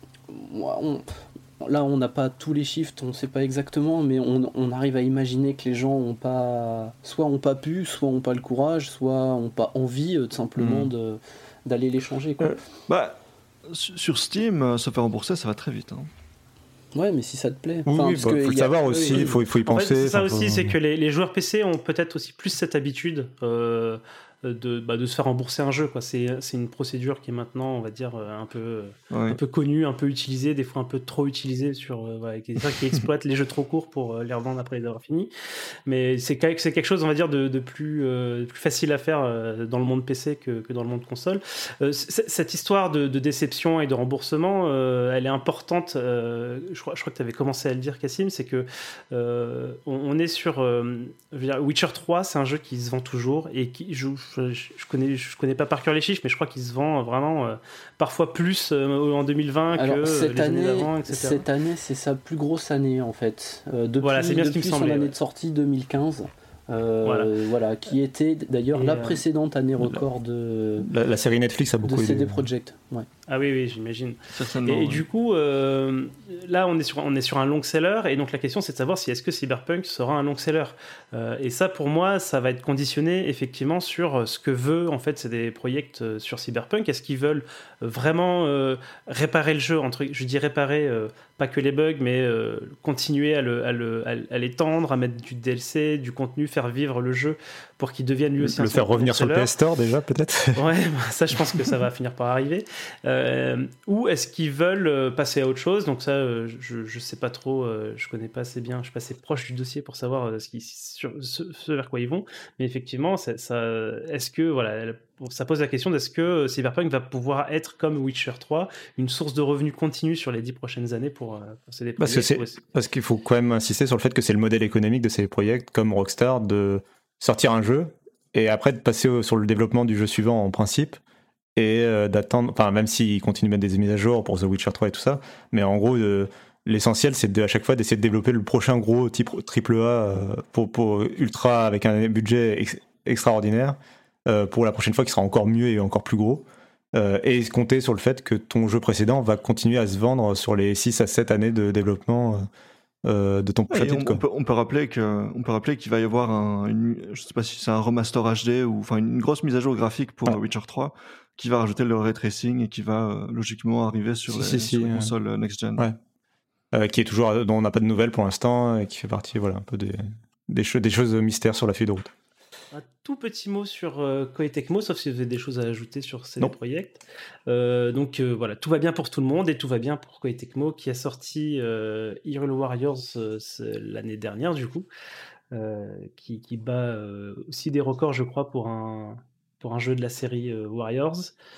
on, là, on n'a pas tous les chiffres, on ne sait pas exactement, mais on, on arrive à imaginer que les gens ont pas, soit ont pas pu, soit ont pas le courage, soit ont pas envie, euh, tout simplement, Mm. de, d'aller les changer, quoi. Euh, bah, sur Steam, euh, se faire rembourser, ça va très vite. Hein. Ouais, mais si ça te plaît. Oui, Enfin, oui, parce bah, que faut le y a- savoir oui, aussi, oui. il faut, il faut y En fait, penser. c'est ça enfin, aussi, faut- c'est que les, les joueurs P C ont peut-être aussi plus cette habitude euh, de, bah, de se faire rembourser un jeu, quoi. C'est, c'est une procédure qui est maintenant, on va dire, euh, un peu, Ouais. un peu connue, un peu utilisée, des fois un peu trop utilisée, sur, euh, voilà, qui, qui exploitent les jeux trop courts pour euh, les revendre après les avoir finis. Mais c'est, quel- c'est quelque chose, on va dire, de, de plus, euh, plus facile à faire euh, dans le monde P C que, que dans le monde console. Euh, c- cette histoire de, de déception et de remboursement, euh, elle est importante. Euh, je, crois, je crois que tu avais commencé à le dire, Cassim, c'est que euh, on, on est sur euh, je veux dire, Witcher trois, c'est un jeu qui se vend toujours et qui je, je, je connais je connais pas par cœur les chiffres, mais je crois qu'il se vend vraiment euh, parfois plus euh, en deux mille vingt Alors, que cette les années année, d'avant, et cetera. cette année, c'est sa plus grosse année en fait. Euh, depuis Voilà, c'est bien ce qui me depuis son semblait, année ouais. de sortie deux mille quinze. Euh, Voilà. voilà, qui était d'ailleurs Et, la euh, précédente année record de, La, la série Netflix a de beaucoup C aidé. D Projekt. Ouais. Ah oui, oui, j'imagine. Certainement. Et, et ouais. du coup, euh, là, on est, sur, on est sur un long seller, et donc la question, c'est de savoir si est-ce que Cyberpunk sera un long seller. Euh, et ça, pour moi, ça va être conditionné effectivement sur ce que veut en fait C D Projekt euh, sur Cyberpunk. Est-ce qu'ils veulent vraiment euh, réparer le jeu, entre, je dis réparer, euh, pas que les bugs, mais euh, continuer à, le, à, le, à l'étendre, à mettre du D L C, du contenu, faire vivre le jeu pour qu'il devienne lui aussi Le un faire long revenir sur le seller. P S Store déjà, peut-être. Ouais, bah, ça je pense que ça va finir par arriver. Euh, ou est-ce qu'ils veulent euh, passer à autre chose? Donc ça, euh, je, je sais pas trop, euh, je connais pas assez bien, je suis pas assez proche du dossier pour savoir euh, ce, qui, sur, ce, ce vers quoi ils vont. Mais effectivement, ça, ça, est-ce que voilà, elle- ça pose la question d'est-ce que Cyberpunk va pouvoir être comme Witcher trois, une source de revenus continue sur les dix prochaines années pour, euh, pour C D Parce que Projekt? c'est- Parce qu'il faut quand même insister sur le fait que c'est le modèle économique de ces projets comme Rockstar de sortir un jeu et après de passer au- sur le développement du jeu suivant en principe et euh, d'attendre, enfin même s'ils continuent de mettre des mises à jour pour The Witcher trois et tout ça, mais en gros euh, l'essentiel c'est de, à chaque fois d'essayer de développer le prochain gros type triple A euh, pour, pour Ultra avec un budget ex- extraordinaire euh, pour la prochaine fois qui sera encore mieux et encore plus gros. Euh, et compter sur le fait que ton jeu précédent va continuer à se vendre sur les six à sept années de développement euh, de ton Ouais, prochain et on, titre, quoi. on peut, on peut rappeler que, on peut rappeler qu'il va y avoir un, une, je sais pas si c'est un remaster H D ou enfin une grosse mise à jour graphique pour Ouais. Witcher trois qui va rajouter le ray tracing et qui va euh, logiquement arriver sur Si, les, si, si, sur les euh. consoles euh, next gen. Ouais. Euh, qui est toujours, dont on n'a pas de nouvelles pour l'instant et qui fait partie, voilà, un peu des, des, cho- des choses mystères sur la feuille de route. Un tout petit mot sur euh, Koei Tecmo, sauf si vous avez des choses à ajouter sur C D Non. Projekt. Euh, donc euh, voilà, tout va bien pour tout le monde et tout va bien pour Koei Tecmo qui a sorti euh, Hyrule Warriors euh, c'est l'année dernière du coup, euh, qui, qui bat euh, aussi des records je crois pour un, pour un jeu de la série euh, Warriors.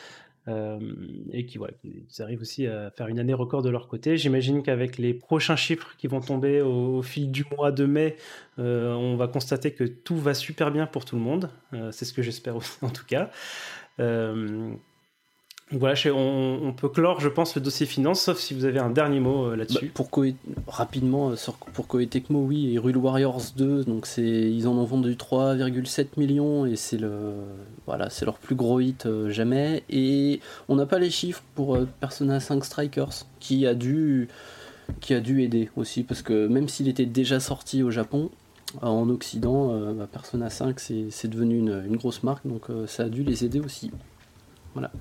Euh, et qui voilà, ils arrivent aussi à faire une année record de leur côté. J'imagine qu'avec les prochains chiffres qui vont tomber au, au fil du mois de mai, euh, on va constater que tout va super bien pour tout le monde. Euh, c'est ce que j'espère aussi, en tout cas. Euh, voilà, je- on, on peut clore, je pense, le dossier finance, sauf si vous avez un dernier mot euh, Bah, là-dessus. pour Koei- rapidement, euh, sur- pour Koei Tecmo, oui, et Hyrule Warriors deux, donc c'est, ils en ont vendu trois virgule sept millions et c'est, le, voilà, c'est leur plus gros hit euh, jamais. Et on n'a pas les chiffres pour euh, Persona cinq Strikers, qui a, dû, qui a dû aider aussi, parce que même s'il était déjà sorti au Japon, euh, en Occident, euh, bah, Persona cinq c'est, c'est devenu une, une grosse marque, donc euh, ça a dû les aider aussi. Voilà.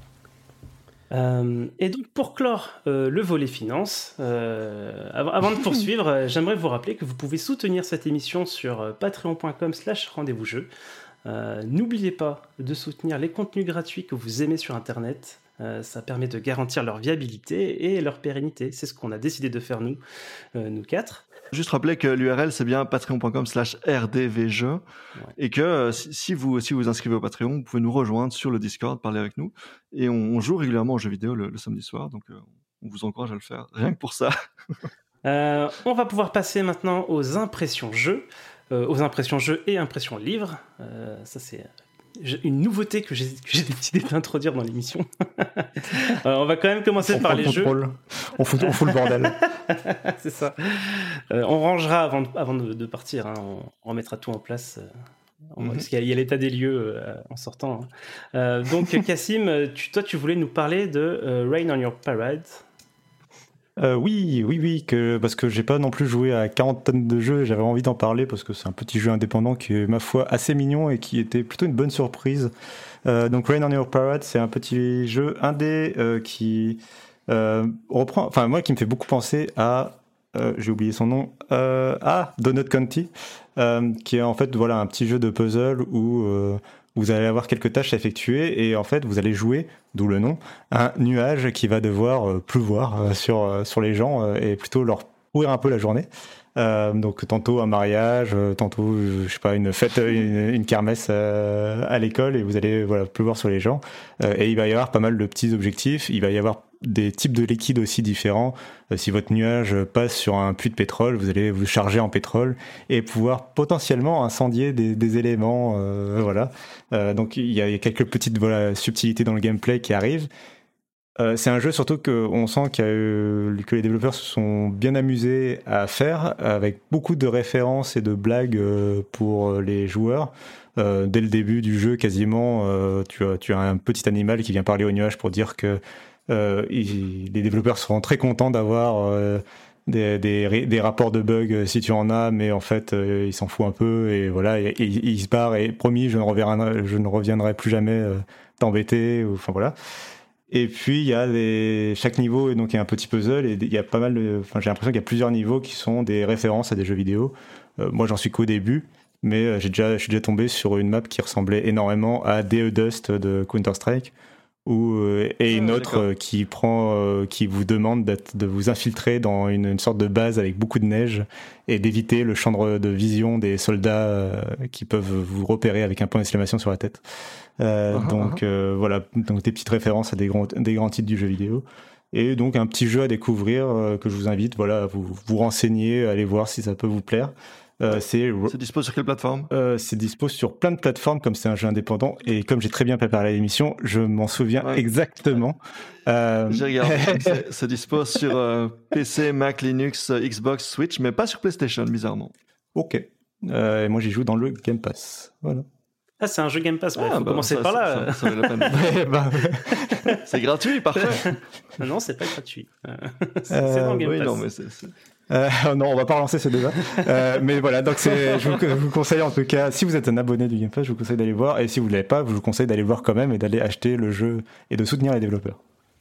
Euh, et donc pour clore euh, le volet finance, euh, avant, avant de poursuivre, euh, j'aimerais vous rappeler que vous pouvez soutenir cette émission sur euh, patreon point com slash rendez-vous jeu. Euh, n'oubliez pas de soutenir les contenus gratuits que vous aimez sur Internet. Euh, ça permet de garantir leur viabilité et leur pérennité. C'est ce qu'on a décidé de faire nous, euh, nous quatre. Juste rappeler que l'U R L c'est bien patreon point com slash R D V jeux Ouais. et que euh, si, si vous si vous inscrivez au Patreon, vous pouvez nous rejoindre sur le Discord, parler avec nous et on, on joue régulièrement aux jeux vidéo le, le samedi soir, donc euh, on vous encourage à le faire rien que pour ça. Euh, on va pouvoir passer maintenant aux impressions jeux, euh, aux impressions jeux et impressions livres. Euh, ça c'est une nouveauté que j'ai, que j'ai décidé d'introduire dans l'émission. Alors, on va quand même commencer on par les jeux. On fout, on fout le bordel. C'est ça. Euh, on rangera avant de, avant de, de partir. Hein. On, on remettra tout en place. Euh, on, mm-hmm. Parce qu'il y a, il y a l'état des lieux euh, en sortant. Hein. Euh, donc, Cassim, tu, toi, tu voulais nous parler de euh, Rain on Your Parade. Euh, oui, oui, oui, que, parce que j'ai pas non plus joué à quarante tonnes de jeux, j'avais envie d'en parler parce que c'est un petit jeu indépendant qui est, ma foi, assez mignon et qui était plutôt une bonne surprise. Euh, donc Rain on Your Parade, c'est un petit jeu indé euh, qui euh, reprend, enfin moi qui me fait beaucoup penser à, euh, j'ai oublié son nom, euh, à Donut County, euh, qui est en fait voilà un petit jeu de puzzle où euh, vous allez avoir quelques tâches à effectuer et en fait vous allez jouer, d'où le nom, un nuage qui va devoir euh, pleuvoir euh, sur, euh, sur les gens euh, et plutôt leur pourrir un peu la journée. Euh, donc tantôt un mariage, euh, tantôt euh, je sais pas une fête, une, une kermesse euh, à l'école et vous allez voilà pleuvoir sur les gens. Euh, et il va y avoir pas mal de petits objectifs. Il va y avoir des types de liquides aussi différents. Euh, si votre nuage passe sur un puits de pétrole, vous allez vous charger en pétrole et pouvoir potentiellement incendier des, des éléments. Euh, voilà. Euh, donc il y a quelques petites voilà subtilités dans le gameplay qui arrivent. Euh, c'est un jeu surtout qu'on sent qu'il y a eu, que les développeurs se sont bien amusés à faire, avec beaucoup de références et de blagues euh, pour les joueurs. Euh, dès le début du jeu, quasiment, euh, tu as, tu as un petit animal qui vient parler au nuage pour dire que euh, il, les développeurs seront très contents d'avoir euh, des, des, des rapports de bugs si tu en as, mais en fait, euh, il s'en fout un peu et voilà, et, et, il se barre et promis, je ne reviendrai, je ne reviendrai plus jamais euh, t'embêter. Ou, enfin voilà. Et puis il y a des... chaque niveau, donc il y a un petit puzzle et il y a pas mal de... enfin, j'ai l'impression qu'il y a plusieurs niveaux qui sont des références à des jeux vidéo. Euh, moi j'en suis qu'au début, mais euh, j'ai déjà, je suis déjà tombé sur une map qui ressemblait énormément à D E Dust de Counter-Strike, ou euh, et une ah, autre euh, qui prend, euh, qui vous demande d'être, de vous infiltrer dans une, une sorte de base avec beaucoup de neige et d'éviter le champ de, de vision des soldats euh, qui peuvent vous repérer avec un point d'exclamation sur la tête. Euh, uh-huh, donc uh-huh. Euh, voilà, donc des petites références à des grands, des grands titres du jeu vidéo et donc un petit jeu à découvrir euh, que je vous invite voilà à vous vous renseigner, à aller voir si ça peut vous plaire. Euh, c'est c'est dispo sur quelle plateforme? euh, C'est dispo sur plein de plateformes comme c'est un jeu indépendant et comme j'ai très bien préparé l'émission, je m'en souviens ouais. exactement. Euh... J'ai regardé, c'est, c'est dispo sur euh, P C, Mac, Linux, Xbox, Switch, mais pas sur PlayStation bizarrement. Ok. Euh, et moi j'y joue dans le Game Pass. Voilà. Ah, c'est un jeu Game Pass, il ah, faut bah, commencer ça, par là. Ça, ça, ça vaut la peine. ouais, bah, c'est gratuit, parfait. Non, non, c'est pas gratuit. c'est, euh, c'est dans Game oui, Pass. Non, mais c'est, c'est... Euh, non, on va pas relancer ce débat. euh, mais voilà, donc c'est, je vous, je vous conseille en tout cas, si vous êtes un abonné du Game Pass, je vous conseille d'aller voir. Et si vous ne l'avez pas, je vous conseille d'aller voir quand même et d'aller acheter le jeu et de soutenir les développeurs.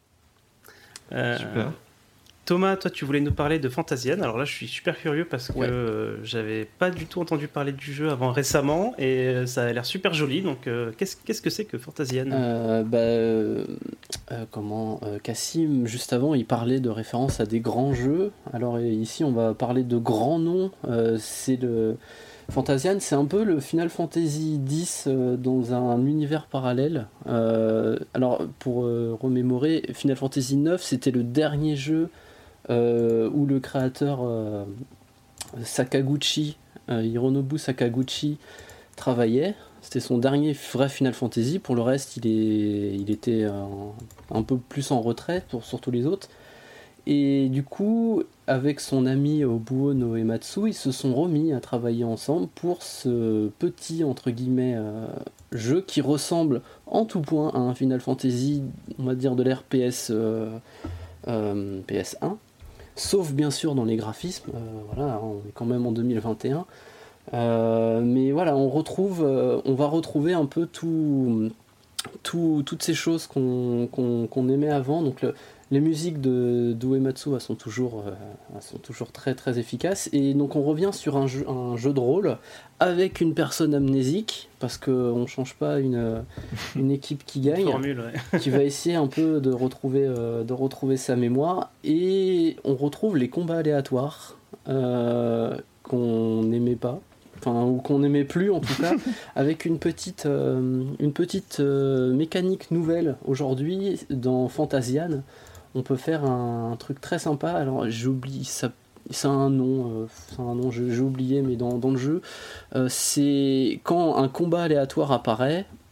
Euh, Super. Thomas, toi, tu voulais nous parler de Fantasian. Alors là, je suis super curieux parce que ouais. euh, j'avais pas du tout entendu parler du jeu avant récemment et ça a l'air super joli. Donc, euh, qu'est-ce, qu'est-ce que c'est que Fantasian ? euh, bah, euh, euh, Comment euh, Cassim, juste avant, il parlait de référence à des grands jeux. Alors ici, on va parler de grands noms. Euh, c'est le Fantasian, c'est un peu le Final Fantasy dix euh, dans un univers parallèle. Euh, alors, pour euh, remémorer, Final Fantasy neuf, c'était le dernier jeu Euh, où le créateur euh, Sakaguchi, euh, Hironobu Sakaguchi travaillait. C'était son dernier vrai Final Fantasy. Pour le reste, il, est, il était euh, un peu plus en retrait pour, sur tous les autres. Et du coup, avec son ami Obuo no Ematsu, ils se sont remis à travailler ensemble pour ce petit, entre guillemets, euh, jeu qui ressemble en tout point à un Final Fantasy, on va dire de l'ère P S, euh, euh, P S un. Sauf bien sûr dans les graphismes, euh, voilà, on est quand même en deux mille vingt et un. Euh, mais voilà, on retrouve, euh, on va retrouver un peu tout, tout, toutes ces choses qu'on, qu'on, qu'on aimait avant. Donc le, les musiques de d'Uematsu elles sont toujours, euh, elles sont toujours très très efficaces. Et donc on revient sur un jeu, un jeu de rôle avec une personne amnésique, parce qu'on ne change pas une, une équipe qui gagne, formule, ouais. qui va essayer un peu de retrouver, euh, de retrouver sa mémoire. Et on retrouve les combats aléatoires euh, qu'on n'aimait pas. Enfin, ou qu'on n'aimait plus en tout cas, avec une petite, euh, une petite euh, mécanique nouvelle aujourd'hui dans Fantasian. On peut faire un, un truc très sympa. Alors j'oublie, ça, ça a un nom, euh, ça a un nom j'ai, j'ai oublié, mais dans, dans le jeu, euh, c'est quand un combat aléatoire apparaît,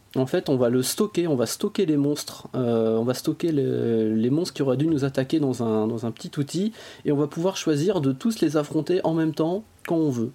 en fait, on va le stocker, on va stocker les monstres, euh, on va stocker le, les monstres qui auraient dû nous attaquer dans un, dans un petit outil, et on va pouvoir choisir de tous les affronter en même temps quand on veut.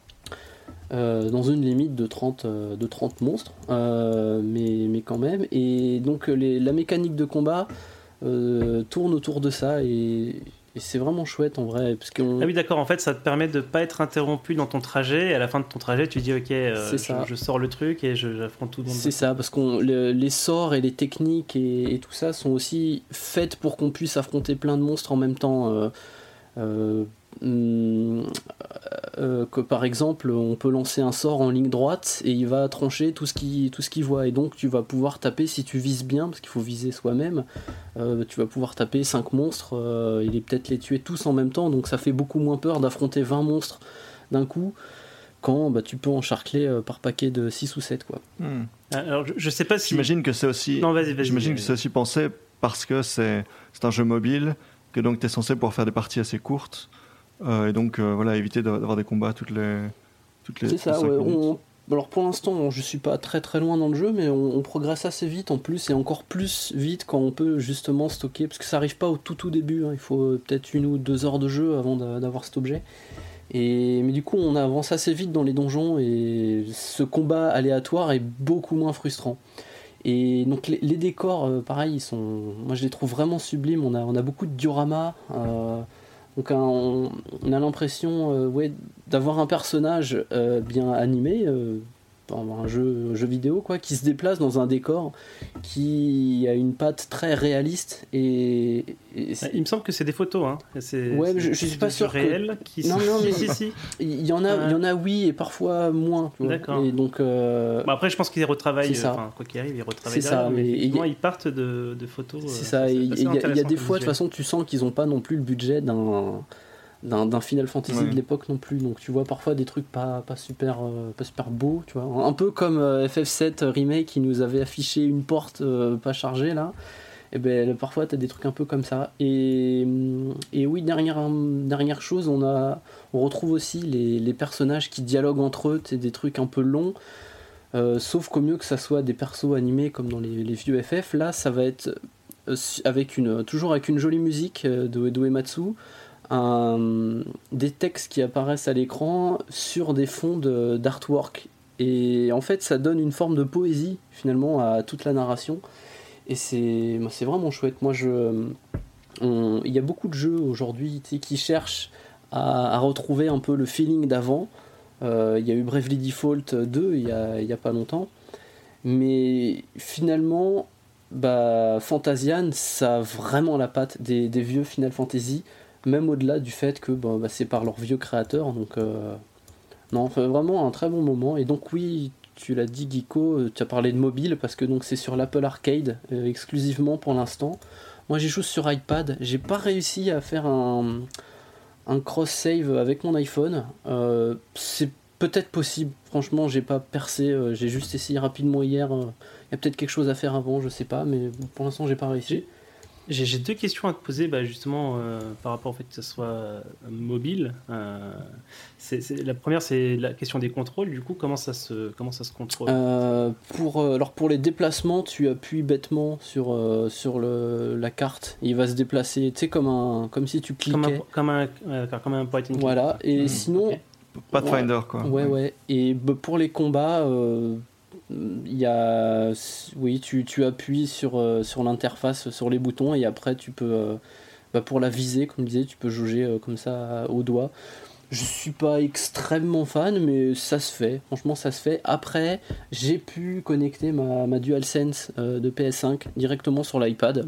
Euh, dans une limite de trente, euh, de trente monstres, euh, mais, mais quand même. Et donc les, la mécanique de combat euh, tourne autour de ça, et, et c'est vraiment chouette en vrai. Parce qu'on... Ah oui, d'accord, en fait ça te permet de ne pas être interrompu dans ton trajet, et à la fin de ton trajet tu dis ok, euh, je, je sors le truc et je, j'affronte tout le monde. C'est ça, parce que le, les sorts et les techniques et, et tout ça sont aussi faites pour qu'on puisse affronter plein de monstres en même temps. Euh, euh, euh, euh, que par exemple on peut lancer un sort en ligne droite et il va trancher tout ce qu'il, tout ce qu'il voit, et donc tu vas pouvoir taper, si tu vises bien, parce qu'il faut viser soi-même, euh, tu vas pouvoir taper cinq monstres euh, et peut-être les tuer tous en même temps, donc ça fait beaucoup moins peur d'affronter vingt monstres d'un coup quand bah, tu peux encercler euh, par paquet de six ou sept quoi. Hmm. Alors je, je sais pas si... J'imagine que c'est aussi, non, vas-y, vas-y, j'imagine vas-y. que c'est aussi pensé parce que c'est, c'est un jeu mobile, que donc tu es censé pouvoir faire des parties assez courtes. Euh, et donc euh, voilà, éviter d'avoir des combats toutes les toutes les c'est ça, cinq ouais. minutes. On, alors pour l'instant je suis pas très très loin dans le jeu, mais on, on progresse assez vite en plus, et encore plus vite quand on peut justement stocker, parce que ça arrive pas au tout tout début, hein. Il faut peut-être une ou deux heures de jeu avant d'avoir cet objet, et mais du coup on avance assez vite dans les donjons, et ce combat aléatoire est beaucoup moins frustrant. Et donc les, les décors euh, pareil, ils sont, moi je les trouve vraiment sublimes. On a, on a beaucoup de dioramas, euh, donc un, on, on a l'impression euh, ouais, d'avoir un personnage euh, bien animé, euh, un jeu, un jeu vidéo quoi, qui se déplace dans un décor qui a une patte très réaliste, et, et il me semble que c'est des photos, hein. C'est, ouais, c'est je, je suis pas sûr réel que... qui non non mais si, si, si. il y en a, ouais. il y en a oui, et parfois moins, tu vois. D'accord. Et donc euh... bon, après je pense qu'ils retravaillent, c'est ça. Enfin, quoi qu'il arrive ils retravaillent c'est derrière, ça, mais, mais effectivement y... ils partent de, de photos, c'est euh, ça, c'est, il c'est y, y a des fois de toute visuel. façon tu sens qu'ils ont pas non plus le budget d'un D'un, d'un Final Fantasy ouais. de l'époque non plus, donc tu vois parfois des trucs pas, pas, super, euh, pas super beaux, tu vois, un peu comme euh, F F sept Remake qui nous avait affiché une porte euh, pas chargée là, et ben parfois t'as des trucs un peu comme ça. Et, et oui, dernière, dernière chose, on, a, on retrouve aussi les, les personnages qui dialoguent entre eux, c'est des trucs un peu longs, euh, sauf qu'au mieux que ça soit des persos animés comme dans les, les vieux F F, là ça va être euh, avec une, toujours avec une jolie musique euh, de, de Uematsu. Un, des textes qui apparaissent à l'écran sur des fonds de, d'artwork, et en fait ça donne une forme de poésie finalement à toute la narration, et c'est, c'est vraiment chouette. Moi je, on, il y a beaucoup de jeux aujourd'hui qui cherchent à, à retrouver un peu le feeling d'avant. Euh, il y a eu Bravely Default deux il y a, il y a pas longtemps, mais finalement bah, Fantasian ça a vraiment la patte des, des vieux Final Fantasy, même au-delà du fait que bah, bah, c'est par leurs vieux créateurs, donc euh, non, vraiment un très bon moment. Et donc oui, tu l'as dit Geeko, tu as parlé de mobile, parce que donc c'est sur l'Apple Arcade euh, exclusivement pour l'instant. Moi j'y joue sur iPad, j'ai pas réussi à faire un, un cross-save avec mon iPhone, euh, c'est peut-être possible, franchement j'ai pas percé, euh, j'ai juste essayé rapidement hier, il euh, y a peut-être quelque chose à faire avant, je sais pas, mais pour l'instant j'ai pas réussi. J'ai, j'ai deux questions à te poser, bah, justement euh, par rapport au fait que ce soit euh, mobile. Euh, c'est, c'est, la première, c'est la question des contrôles. Du coup, comment ça se, comment ça se contrôle euh, pour, euh, alors pour les déplacements, tu appuies bêtement sur, euh, sur le, la carte. Il va se déplacer, tu sais, comme, un, comme si tu cliquais. Comme un, comme un, euh, comme un point and click. Voilà, et mmh, okay. sinon... Pathfinder, quoi. Ouais, ouais. ouais. Et bah, pour les combats... Euh, il y a, oui, tu, tu appuies sur, euh, sur l'interface, sur les boutons, et après tu peux, euh, bah pour la viser, comme je disais, tu peux jauger euh, comme ça au doigt. Je suis pas extrêmement fan, mais ça se fait, franchement ça se fait. Après, j'ai pu connecter ma, ma DualSense euh, de P S cinq directement sur l'iPad,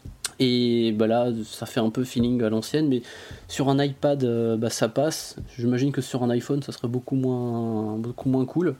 et bah là ça fait un peu feeling à l'ancienne, mais sur un iPad euh, bah, ça passe. J'imagine que sur un iPhone ça serait beaucoup moins, beaucoup moins cool.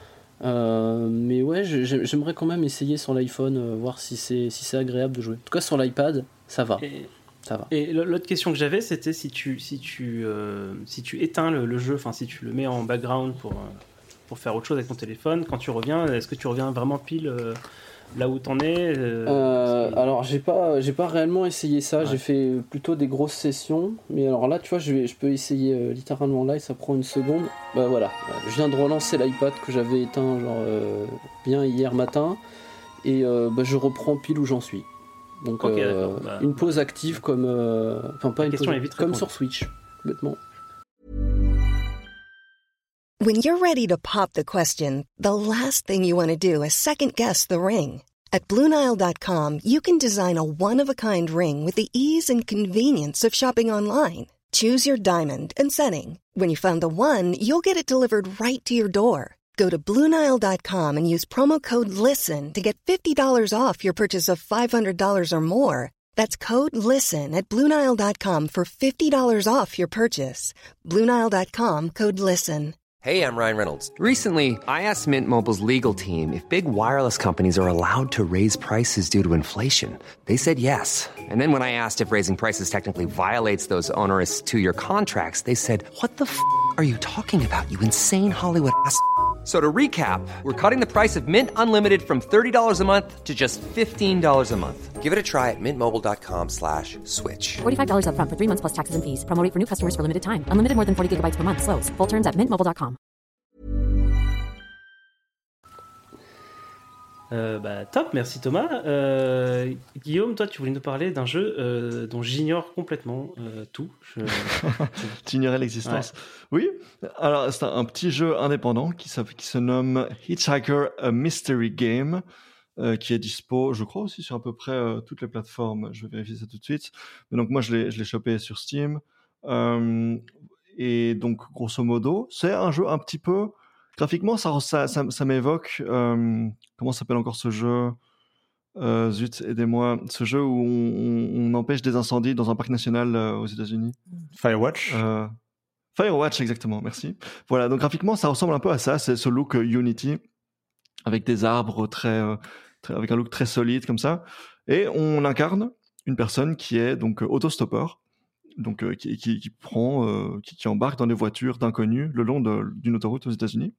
Euh, mais ouais, j'aimerais quand même essayer sur l'iPhone, euh, voir si c'est, si c'est agréable de jouer. En tout cas sur l'iPad, ça va. Et, ça va. Et l'autre question que j'avais, c'était si tu, si tu, euh, si tu éteins le, le jeu, enfin si tu le mets en background pour, pour faire autre chose avec ton téléphone, quand tu reviens, est-ce que tu reviens vraiment pile euh, là où t'en es euh, euh, Alors j'ai pas, j'ai pas réellement essayé ça, ouais. J'ai fait plutôt des grosses sessions, mais alors là tu vois je, vais, je peux essayer euh, littéralement là et ça prend une seconde. Bah voilà, je viens de relancer l'iPad que j'avais éteint genre euh, bien hier matin et euh, bah, je reprends pile où j'en suis. Donc okay, euh, bah, une pause active bah, comme, enfin euh, pas une pause, comme sur Switch, complètement. When you're ready to pop the question, the last thing you want to do is second guess the ring. At Blue Nile dot com, you can design a one-of-a-kind ring with the ease and convenience of shopping online. Choose your diamond and setting. When you find the one, you'll get it delivered right to your door. Go to Blue Nile dot com and use promo code LISTEN to get fifty dollars off your purchase of five hundred dollars or more. That's code LISTEN at Blue Nile dot com for fifty dollars off your purchase. Blue Nile dot com, code LISTEN. Hey, I'm Ryan Reynolds. Recently, I asked Mint Mobile's legal team if big wireless companies are allowed to raise prices due to inflation. They said yes. And then when I asked if raising prices technically violates those onerous two-year contracts, they said, what the f*** are you talking about, you insane Hollywood ass f- So to recap, we're cutting the price of Mint Unlimited from thirty dollars a month to just fifteen dollars a month. Give it a try at mintmobile.com slash switch. forty-five dollars up front for three months plus taxes and fees. Promo rate for new customers for limited time. Unlimited more than forty gigabytes per month. Slows full terms at mint mobile dot com. Euh, bah, top, merci Thomas. Euh, Guillaume, toi, tu voulais nous parler d'un jeu euh, dont j'ignore complètement euh, tout. Je... tu ignorais l'existence. Ouais. Oui, alors c'est un, un petit jeu indépendant qui, qui se nomme Hitchhiker A Mystery Game, euh, qui est dispo, je crois aussi sur à peu près euh, toutes les plateformes. Je vais vérifier ça tout de suite. Mais donc moi, je l'ai, je l'ai chopé sur Steam. Euh, et donc, grosso modo, c'est un jeu un petit peu... Graphiquement, ça, ça, ça, ça m'évoque... Euh, comment s'appelle encore ce jeu euh, Zut, aidez-moi. Ce jeu où on, on empêche des incendies dans un parc national euh, aux États-Unis. Firewatch euh, Firewatch, exactement, merci. Voilà, donc graphiquement, ça ressemble un peu à ça. C'est ce look euh, Unity, avec des arbres très, euh, très... avec un look très solide, comme ça. Et on incarne une personne qui est donc euh, autostoppeur. Donc, euh, qui, qui, qui prend, euh, qui, qui embarque dans des voitures d'inconnus le long de, d'une autoroute aux États-Unis.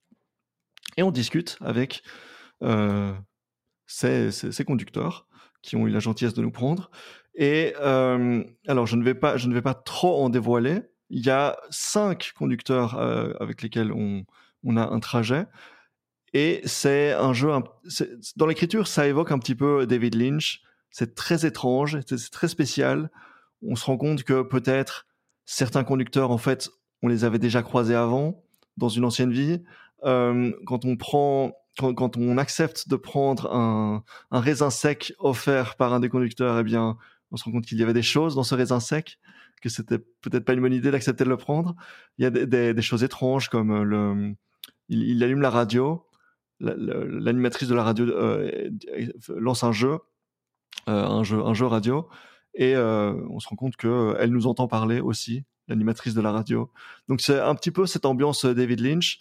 Et on discute avec euh, ces, ces, ces conducteurs qui ont eu la gentillesse de nous prendre. Et euh, alors, je ne vais pas, je ne vais pas trop en dévoiler. Il y a cinq conducteurs euh, avec lesquels on, on a un trajet. Et c'est un jeu... C'est, dans l'écriture, ça évoque un petit peu David Lynch. C'est très étrange, c'est, c'est très spécial. On se rend compte que peut-être certains conducteurs, en fait, on les avait déjà croisés avant, dans une ancienne vie. Euh, quand on prend, quand, quand on accepte de prendre un, un raisin sec offert par un des conducteurs, eh bien, on se rend compte qu'il y avait des choses dans ce raisin sec, que c'était peut-être pas une bonne idée d'accepter de le prendre. Il y a des, des, des choses étranges comme le, il, il allume la radio, la, la, l'animatrice de la radio euh, lance un jeu, euh, un jeu, un jeu radio. Et euh, on se rend compte qu'elle nous entend parler aussi, l'animatrice de la radio. Donc c'est un petit peu cette ambiance David Lynch.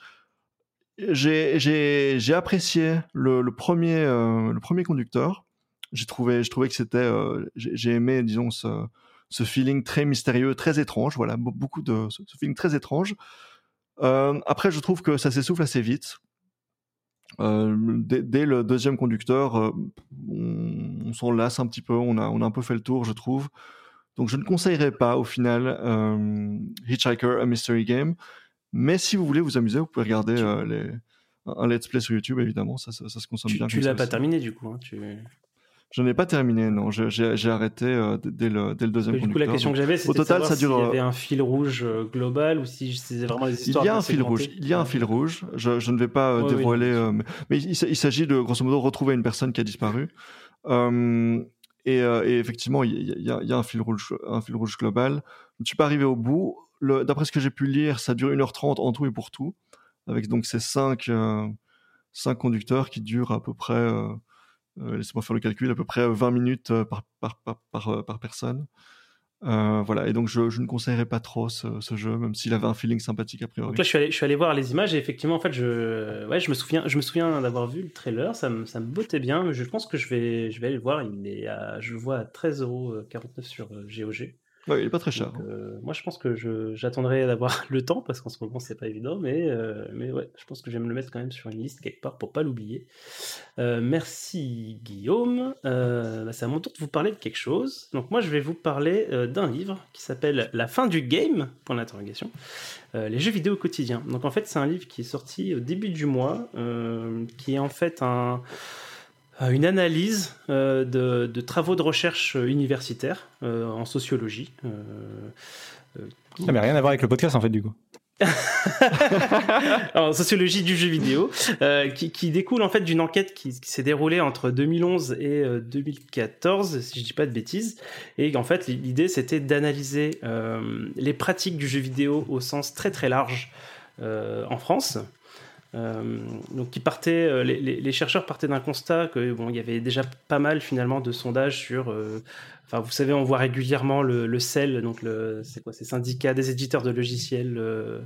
J'ai, j'ai, j'ai apprécié le, le, premier, euh, le premier conducteur. J'ai trouvé, j'ai trouvé que c'était... Euh, j'ai, j'ai aimé, disons, ce, ce feeling très mystérieux, très étrange. Voilà, beaucoup de... Ce, ce feeling très étrange. Euh, après, je trouve que ça s'essouffle assez vite. Euh, dès, dès le deuxième conducteur, euh, on, on s'en lasse un petit peu, on a, on a un peu fait le tour, je trouve. Donc je ne conseillerais pas au final euh, Hitchhiker A Mystery Game, mais si vous voulez vous amuser, vous pouvez regarder euh, les, un let's play sur YouTube, évidemment, ça, ça, ça se consomme tu, bien. Tu l'as pas aussi. terminé du coup hein, tu... Je n'ai pas terminé, non. J'ai, j'ai, j'ai arrêté euh, dès, le, dès le deuxième du conducteur. Du coup, la question donc, que j'avais, c'était au total, de ça dure. S'il y avait un fil rouge global ou si c'était vraiment des histoires. Il y a un fil rouge. Il y a un fil rouge. Je, je ne vais pas euh, ouais, dévoiler, oui. euh, mais, mais il, il s'agit de grosso modo retrouver une personne qui a disparu. Euh, et, euh, et effectivement, il y, y, a, il y a un fil rouge, un fil rouge global. Je ne suis pas arrivé au bout. Le, d'après ce que j'ai pu lire, ça dure une heure trente en tout et pour tout, avec donc ces cinq, euh, cinq conducteurs qui durent à peu près. Euh, Euh, laissez-moi faire le calcul, à peu près vingt minutes par, par, par, par, par personne. Euh, voilà, et donc je, je ne conseillerais pas trop ce, ce jeu, même s'il avait un feeling sympathique a priori. Donc là, je suis allé, je suis allé voir les images et effectivement, en fait, je, ouais, je me souviens, je me souviens d'avoir vu le trailer, ça me, ça me bottait bien, mais je pense que je vais, je vais aller le voir. Il est à, je le vois à treize euros quarante-neuf sur G O G. Ouais, il est pas très cher. Donc, euh, moi, je pense que je, j'attendrai d'avoir le temps parce qu'en ce moment, c'est pas évident, mais, euh, mais ouais, je pense que je vais me le mettre quand même sur une liste quelque part pour pas l'oublier. Euh, merci Guillaume. Euh, bah, c'est à mon tour de vous parler de quelque chose. Donc, moi, je vais vous parler euh, d'un livre qui s'appelle La fin du game, point d'interrogation, euh, les jeux vidéo au quotidien. Donc, en fait, c'est un livre qui est sorti au début du mois, euh, qui est en fait un. Une analyse euh, de, de travaux de recherche universitaires euh, en sociologie. Euh, euh, Ça n'a rien à voir avec le podcast en fait du coup. en sociologie du jeu vidéo, euh, qui, qui découle en fait d'une enquête qui, qui s'est déroulée entre deux mille onze et euh, deux mille quatorze, si je dis pas de bêtises. Et en fait, l'idée c'était d'analyser euh, les pratiques du jeu vidéo au sens très très large euh, en France. Euh, donc, qui partait, euh, les, les, les chercheurs partaient d'un constat que bon, il y avait déjà pas mal finalement de sondages sur. Euh, enfin, vous savez, on voit régulièrement le, le C E L, donc le, c'est quoi, c'est syndicat des éditeurs de logiciels. Euh,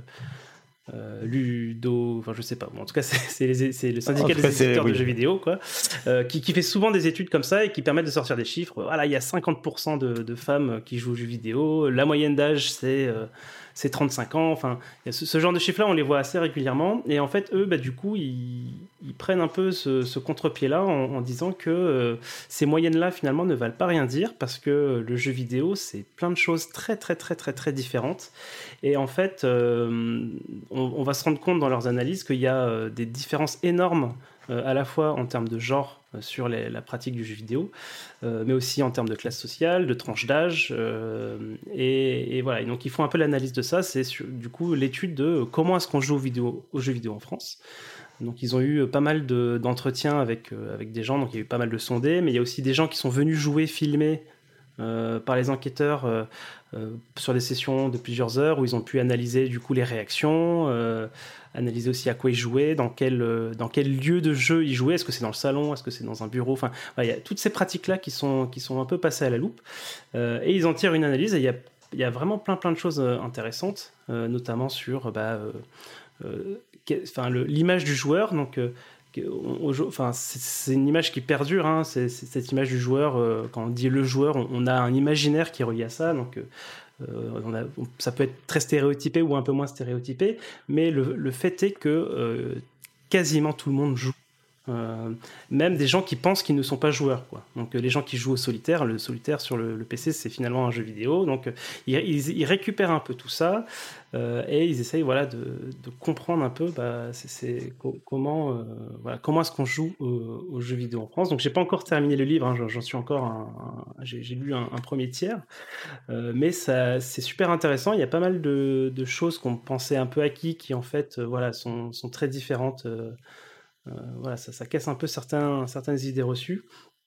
Euh, Ludo, enfin je sais pas, bon, en tout cas c'est, c'est, les, c'est le syndicat des éditeurs oui. de jeux vidéo quoi, euh, qui, qui fait souvent des études comme ça et qui permettent de sortir des chiffres. Voilà, il y a cinquante pour cent de, de femmes qui jouent aux jeux vidéo, la moyenne d'âge c'est, euh, c'est trente-cinq ans, enfin ce, ce genre de chiffres là on les voit assez régulièrement et en fait eux bah, du coup ils, ils prennent un peu ce, ce contre-pied là en, en disant que euh, ces moyennes là finalement ne valent pas rien dire parce que le jeu vidéo c'est plein de choses très très très très très différentes et en fait euh, on, on va se rendre compte dans leurs analyses qu'il y a euh, des différences énormes euh, à la fois en termes de genre euh, sur les, la pratique du jeu vidéo, euh, mais aussi en termes de classe sociale, de tranche d'âge, euh, et, et voilà. Et donc ils font un peu l'analyse de ça. C'est sur, du coup l'étude de comment est-ce qu'on joue aux, vidéo, aux jeux vidéo en France. Donc ils ont eu pas mal de, d'entretiens avec, euh, avec des gens, donc il y a eu pas mal de sondés, mais il y a aussi des gens qui sont venus jouer, filmer euh, par les enquêteurs euh, euh, sur des sessions de plusieurs heures où ils ont pu analyser du coup les réactions, euh, analyser aussi à quoi ils jouaient, dans quel, euh, dans quel lieu de jeu ils jouaient, est-ce que c'est dans le salon, est-ce que c'est dans un bureau, enfin voilà, il y a toutes ces pratiques-là qui sont, qui sont un peu passées à la loupe, euh, et ils en tirent une analyse, et il y a, il y a vraiment plein plein de choses intéressantes, euh, notamment sur bah, euh, euh, Enfin, le, l'image du joueur, donc, euh, on, on, enfin, c'est, c'est une image qui perdure. Hein, c'est, c'est cette image du joueur. Euh, quand on dit le joueur, on, on a un imaginaire qui est relié à ça. Donc, euh, on a, on, ça peut être très stéréotypé ou un peu moins stéréotypé, mais le, le fait est que euh, quasiment tout le monde joue. Euh, même des gens qui pensent qu'ils ne sont pas joueurs, quoi. Donc euh, les gens qui jouent au solitaire, le solitaire sur le, le P C c'est finalement un jeu vidéo, donc euh, ils, ils, ils récupèrent un peu tout ça euh, et ils essayent voilà, de, de comprendre un peu bah, c'est, c'est, co- comment, euh, voilà, comment est-ce qu'on joue aux, aux jeux vidéo en France. Donc j'ai pas encore terminé le livre, hein, j'en, j'en suis encore un, un, j'ai, j'ai lu un, un premier tiers, euh, mais ça, c'est super intéressant. Il y a pas mal de, de choses qu'on pensait un peu acquis qui en fait euh, voilà, sont, sont très différentes. euh, Euh, voilà, ça, ça casse un peu certains, certaines idées reçues.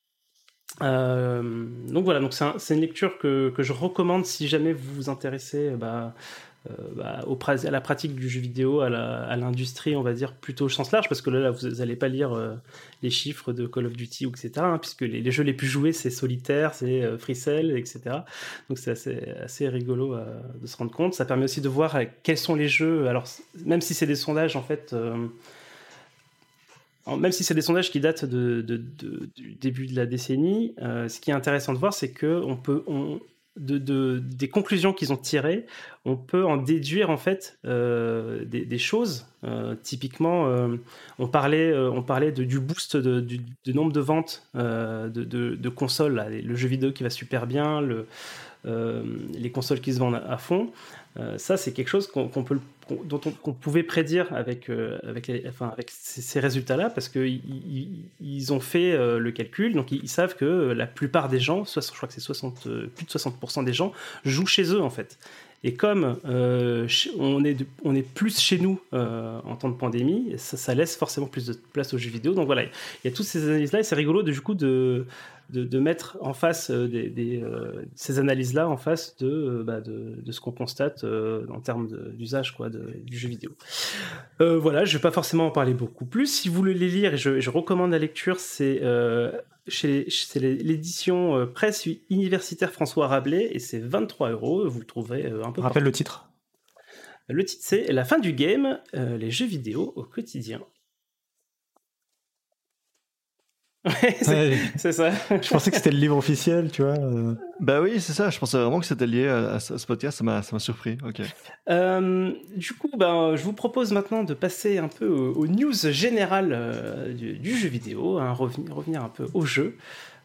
Euh, donc voilà, donc c'est, un, c'est une lecture que, que je recommande si jamais vous vous intéressez bah, euh, bah, au, à la pratique du jeu vidéo, à, la, à l'industrie, on va dire, plutôt au sens large, parce que là, là vous n'allez pas lire euh, les chiffres de Call of Duty, et cetera, hein, puisque les, les jeux les plus joués, c'est Solitaire, c'est euh, FreeCell, et cetera. Donc c'est assez, assez rigolo euh, de se rendre compte. Ça permet aussi de voir euh, quels sont les jeux, alors même si c'est des sondages, en fait... Euh, Alors, même si c'est des sondages qui datent de, de, de, du début de la décennie, euh, ce qui est intéressant de voir, c'est que on peut, on, de, de, des conclusions qu'ils ont tirées, on peut en déduire en fait euh, des, des choses. Euh, typiquement, euh, on parlait, euh, on parlait de, du boost de, du, du nombre de ventes euh, de, de, de consoles, là, le jeu vidéo qui va super bien, le, euh, les consoles qui se vendent à, à fond. Euh, ça, c'est quelque chose qu'on, qu'on peut, qu'on, dont on, qu'on pouvait prédire avec, euh, avec, les, enfin, avec ces, ces résultats-là, parce qu'ils ils, ils ont fait euh, le calcul, donc ils, ils savent que la plupart des gens, soit, je crois que c'est soixante, plus de soixante pour cent des gens, jouent chez eux, en fait. Et comme euh, on, est de, on est plus chez nous euh, en temps de pandémie, ça, ça laisse forcément plus de place aux jeux vidéo. Donc voilà, il y a toutes ces analyses-là, et c'est rigolo de, du coup de... De, de mettre en face euh, des, des, euh, ces analyses-là en face de, euh, bah de, de ce qu'on constate euh, en termes de, d'usage quoi, de, du jeu vidéo. Euh, voilà, je ne vais pas forcément en parler beaucoup plus. Si vous voulez les lire, et je, je recommande la lecture, c'est, euh, chez, c'est l'édition euh, Presse Universitaire François Rabelais et c'est vingt-trois euros. Vous le trouverez euh, un peu. Rappelle le titre. Le titre, c'est La fin du game, euh, les jeux vidéo au quotidien. Ouais, c'est, Ouais. c'est ça. Je pensais que c'était le livre officiel, tu vois. euh. Bah oui, c'est ça. Je pensais vraiment que c'était lié à, à ce ce podcast. Ça m'a, ça m'a surpris. Ok. Euh, du coup, ben, je vous propose maintenant de passer un peu aux, aux news générales euh, du, du jeu vidéo, hein, revenir, revenir un peu au jeu.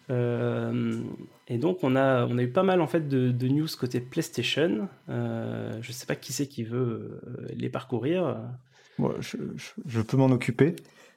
Euh, et donc, on a, on a eu pas mal en fait de, de news côté PlayStation. Euh, je sais pas qui c'est qui veut euh, les parcourir. Bon, je, je- je peux m'en occuper.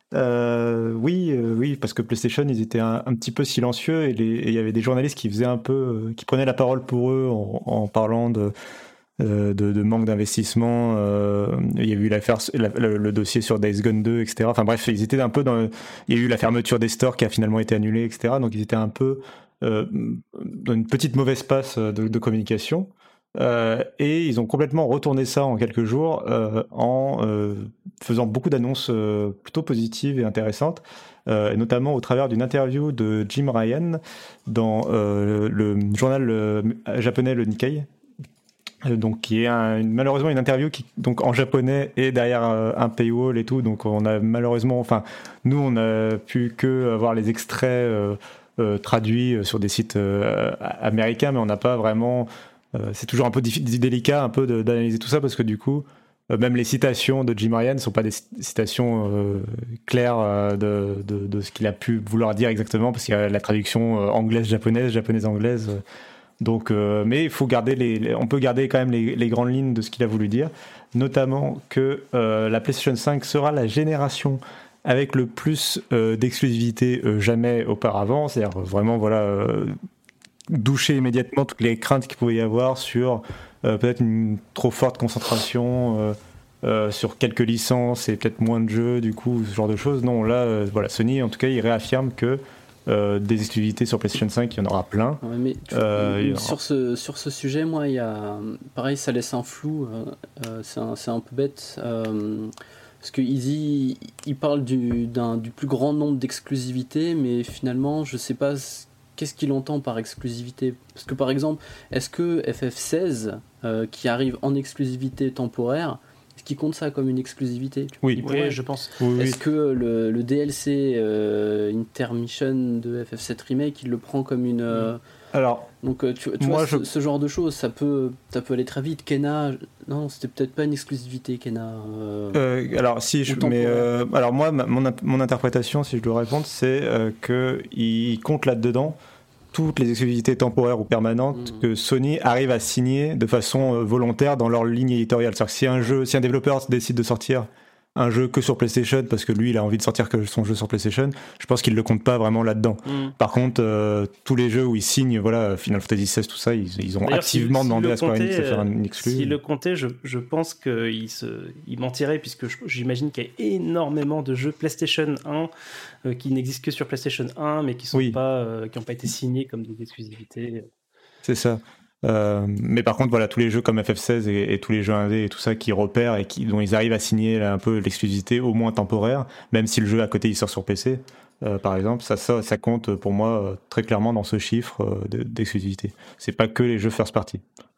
Euh, oui, euh, oui, parce que PlayStation, ils étaient un, un petit peu silencieux et les- et il y avait des journalistes qui faisaient un peu, euh, qui prenaient la parole pour eux en, en parlant de, euh, de, de manque d'investissement. Euh, il y a eu l'affaire, la- le, le dossier sur Days Gone deux, et cetera. Enfin bref, ils étaient un peu dans. Il y a eu la fermeture des stores qui a finalement été annulée, et cetera. Donc ils étaient un peu euh, dans une petite mauvaise passe de, de communication. Euh, et ils ont complètement retourné ça en quelques jours euh, en euh, faisant beaucoup d'annonces euh, plutôt positives et intéressantes, euh, et notamment au travers d'une interview de Jim Ryan dans euh, le journal euh, japonais le Nikkei. Euh, donc qui est un, une- malheureusement une interview qui donc en japonais et derrière euh, un paywall et tout, donc on a malheureusement, enfin nous on a pu que avoir les extraits euh, euh, traduits sur des sites euh, américains, mais on n'a pas vraiment. Euh, c'est toujours un peu diffi- délicat un peu de- d'analyser tout ça parce que du coup, euh, même les citations de Jim Ryan ne sont pas des citations euh, claires euh, de, de, de ce qu'il a pu vouloir dire exactement parce qu'il y a la traduction euh, anglaise-japonaise, japonaise-anglaise. euh, donc, euh, mais il faut garder les, les- on peut garder quand même les, les grandes lignes de ce qu'il a voulu dire, notamment que euh, la PlayStation cinq sera la génération avec le plus euh, d'exclusivité euh, jamais auparavant, c'est-à-dire vraiment voilà. Euh, doucher immédiatement toutes les craintes qu'il pouvait y avoir sur euh, peut-être une trop forte concentration euh, euh, sur quelques licences et peut-être moins de jeux, du coup, ce genre de choses. Non, là, euh, voilà, Sony, en tout cas, il réaffirme que euh, des exclusivités sur PlayStation cinq, il y en aura plein. Ouais, mais tu- Euh, il y aura- sur, ce, sur ce sujet, moi, il y a. Pareil, ça laisse un flou. euh, euh, c'est, un, c'est un peu bête. euh, parce qu'ils ils parlent du, d'un, du plus grand nombre d'exclusivités, mais finalement, je sais pas ce- qu'est-ce qu'il entend par exclusivité. Parce que par exemple, est-ce que F F seize, euh, qui arrive en exclusivité temporaire, est-ce qu'il compte ça comme une exclusivité? Oui. Il pourrait. Oui, je pense. Oui, oui. Est-ce que le, le D L C euh, Intermission de F F sept Remake, il le prend comme une... euh, Alors, donc euh, tu, tu Moi, vois, je- ce, ce genre de choses, ça peut, ça peut aller très vite. Kena, non, c'était peut-être pas une exclusivité, Kena. euh, Euh, alors si je, Ou temporaire. mais euh, alors moi ma- mon, int- mon interprétation si je dois répondre c'est euh, que il compte là-dedans toutes les exclusivités temporaires ou permanentes Mhm. que Sony arrive à signer de façon euh, volontaire dans leur ligne éditoriale. C'est-à-dire que si un jeu, si un développeur décide de sortir un jeu que sur PlayStation parce que lui il a envie de sortir que son jeu sur PlayStation, je pense qu'il le compte pas vraiment là-dedans. Mm. Par contre, euh, tous les jeux où ils signent, voilà, Final Fantasy seize, tout ça, ils, ils ont D'ailleurs, activement si- demandé s'il à Square le Enix de faire comptait, un exclu. S'il le comptait, je, je pense qu'il se, il mentirait, puisque je- j'imagine qu'il y a énormément de jeux PlayStation un euh, qui n'existent que sur PlayStation un, mais qui sont Oui. pas, euh, qui n'ont pas été signés comme des exclusivités. C'est ça. Euh, mais par contre, voilà, tous les jeux comme F F seize et, et tous les jeux indés et tout ça qui repèrent et qui, dont ils arrivent à signer là, un peu l'exclusivité, au moins temporaire, même si le jeu à côté il sort sur P C, euh, par exemple, ça, ça, ça compte pour moi euh, très clairement dans ce chiffre euh, de- d'exclusivité. C'est pas que les jeux first party.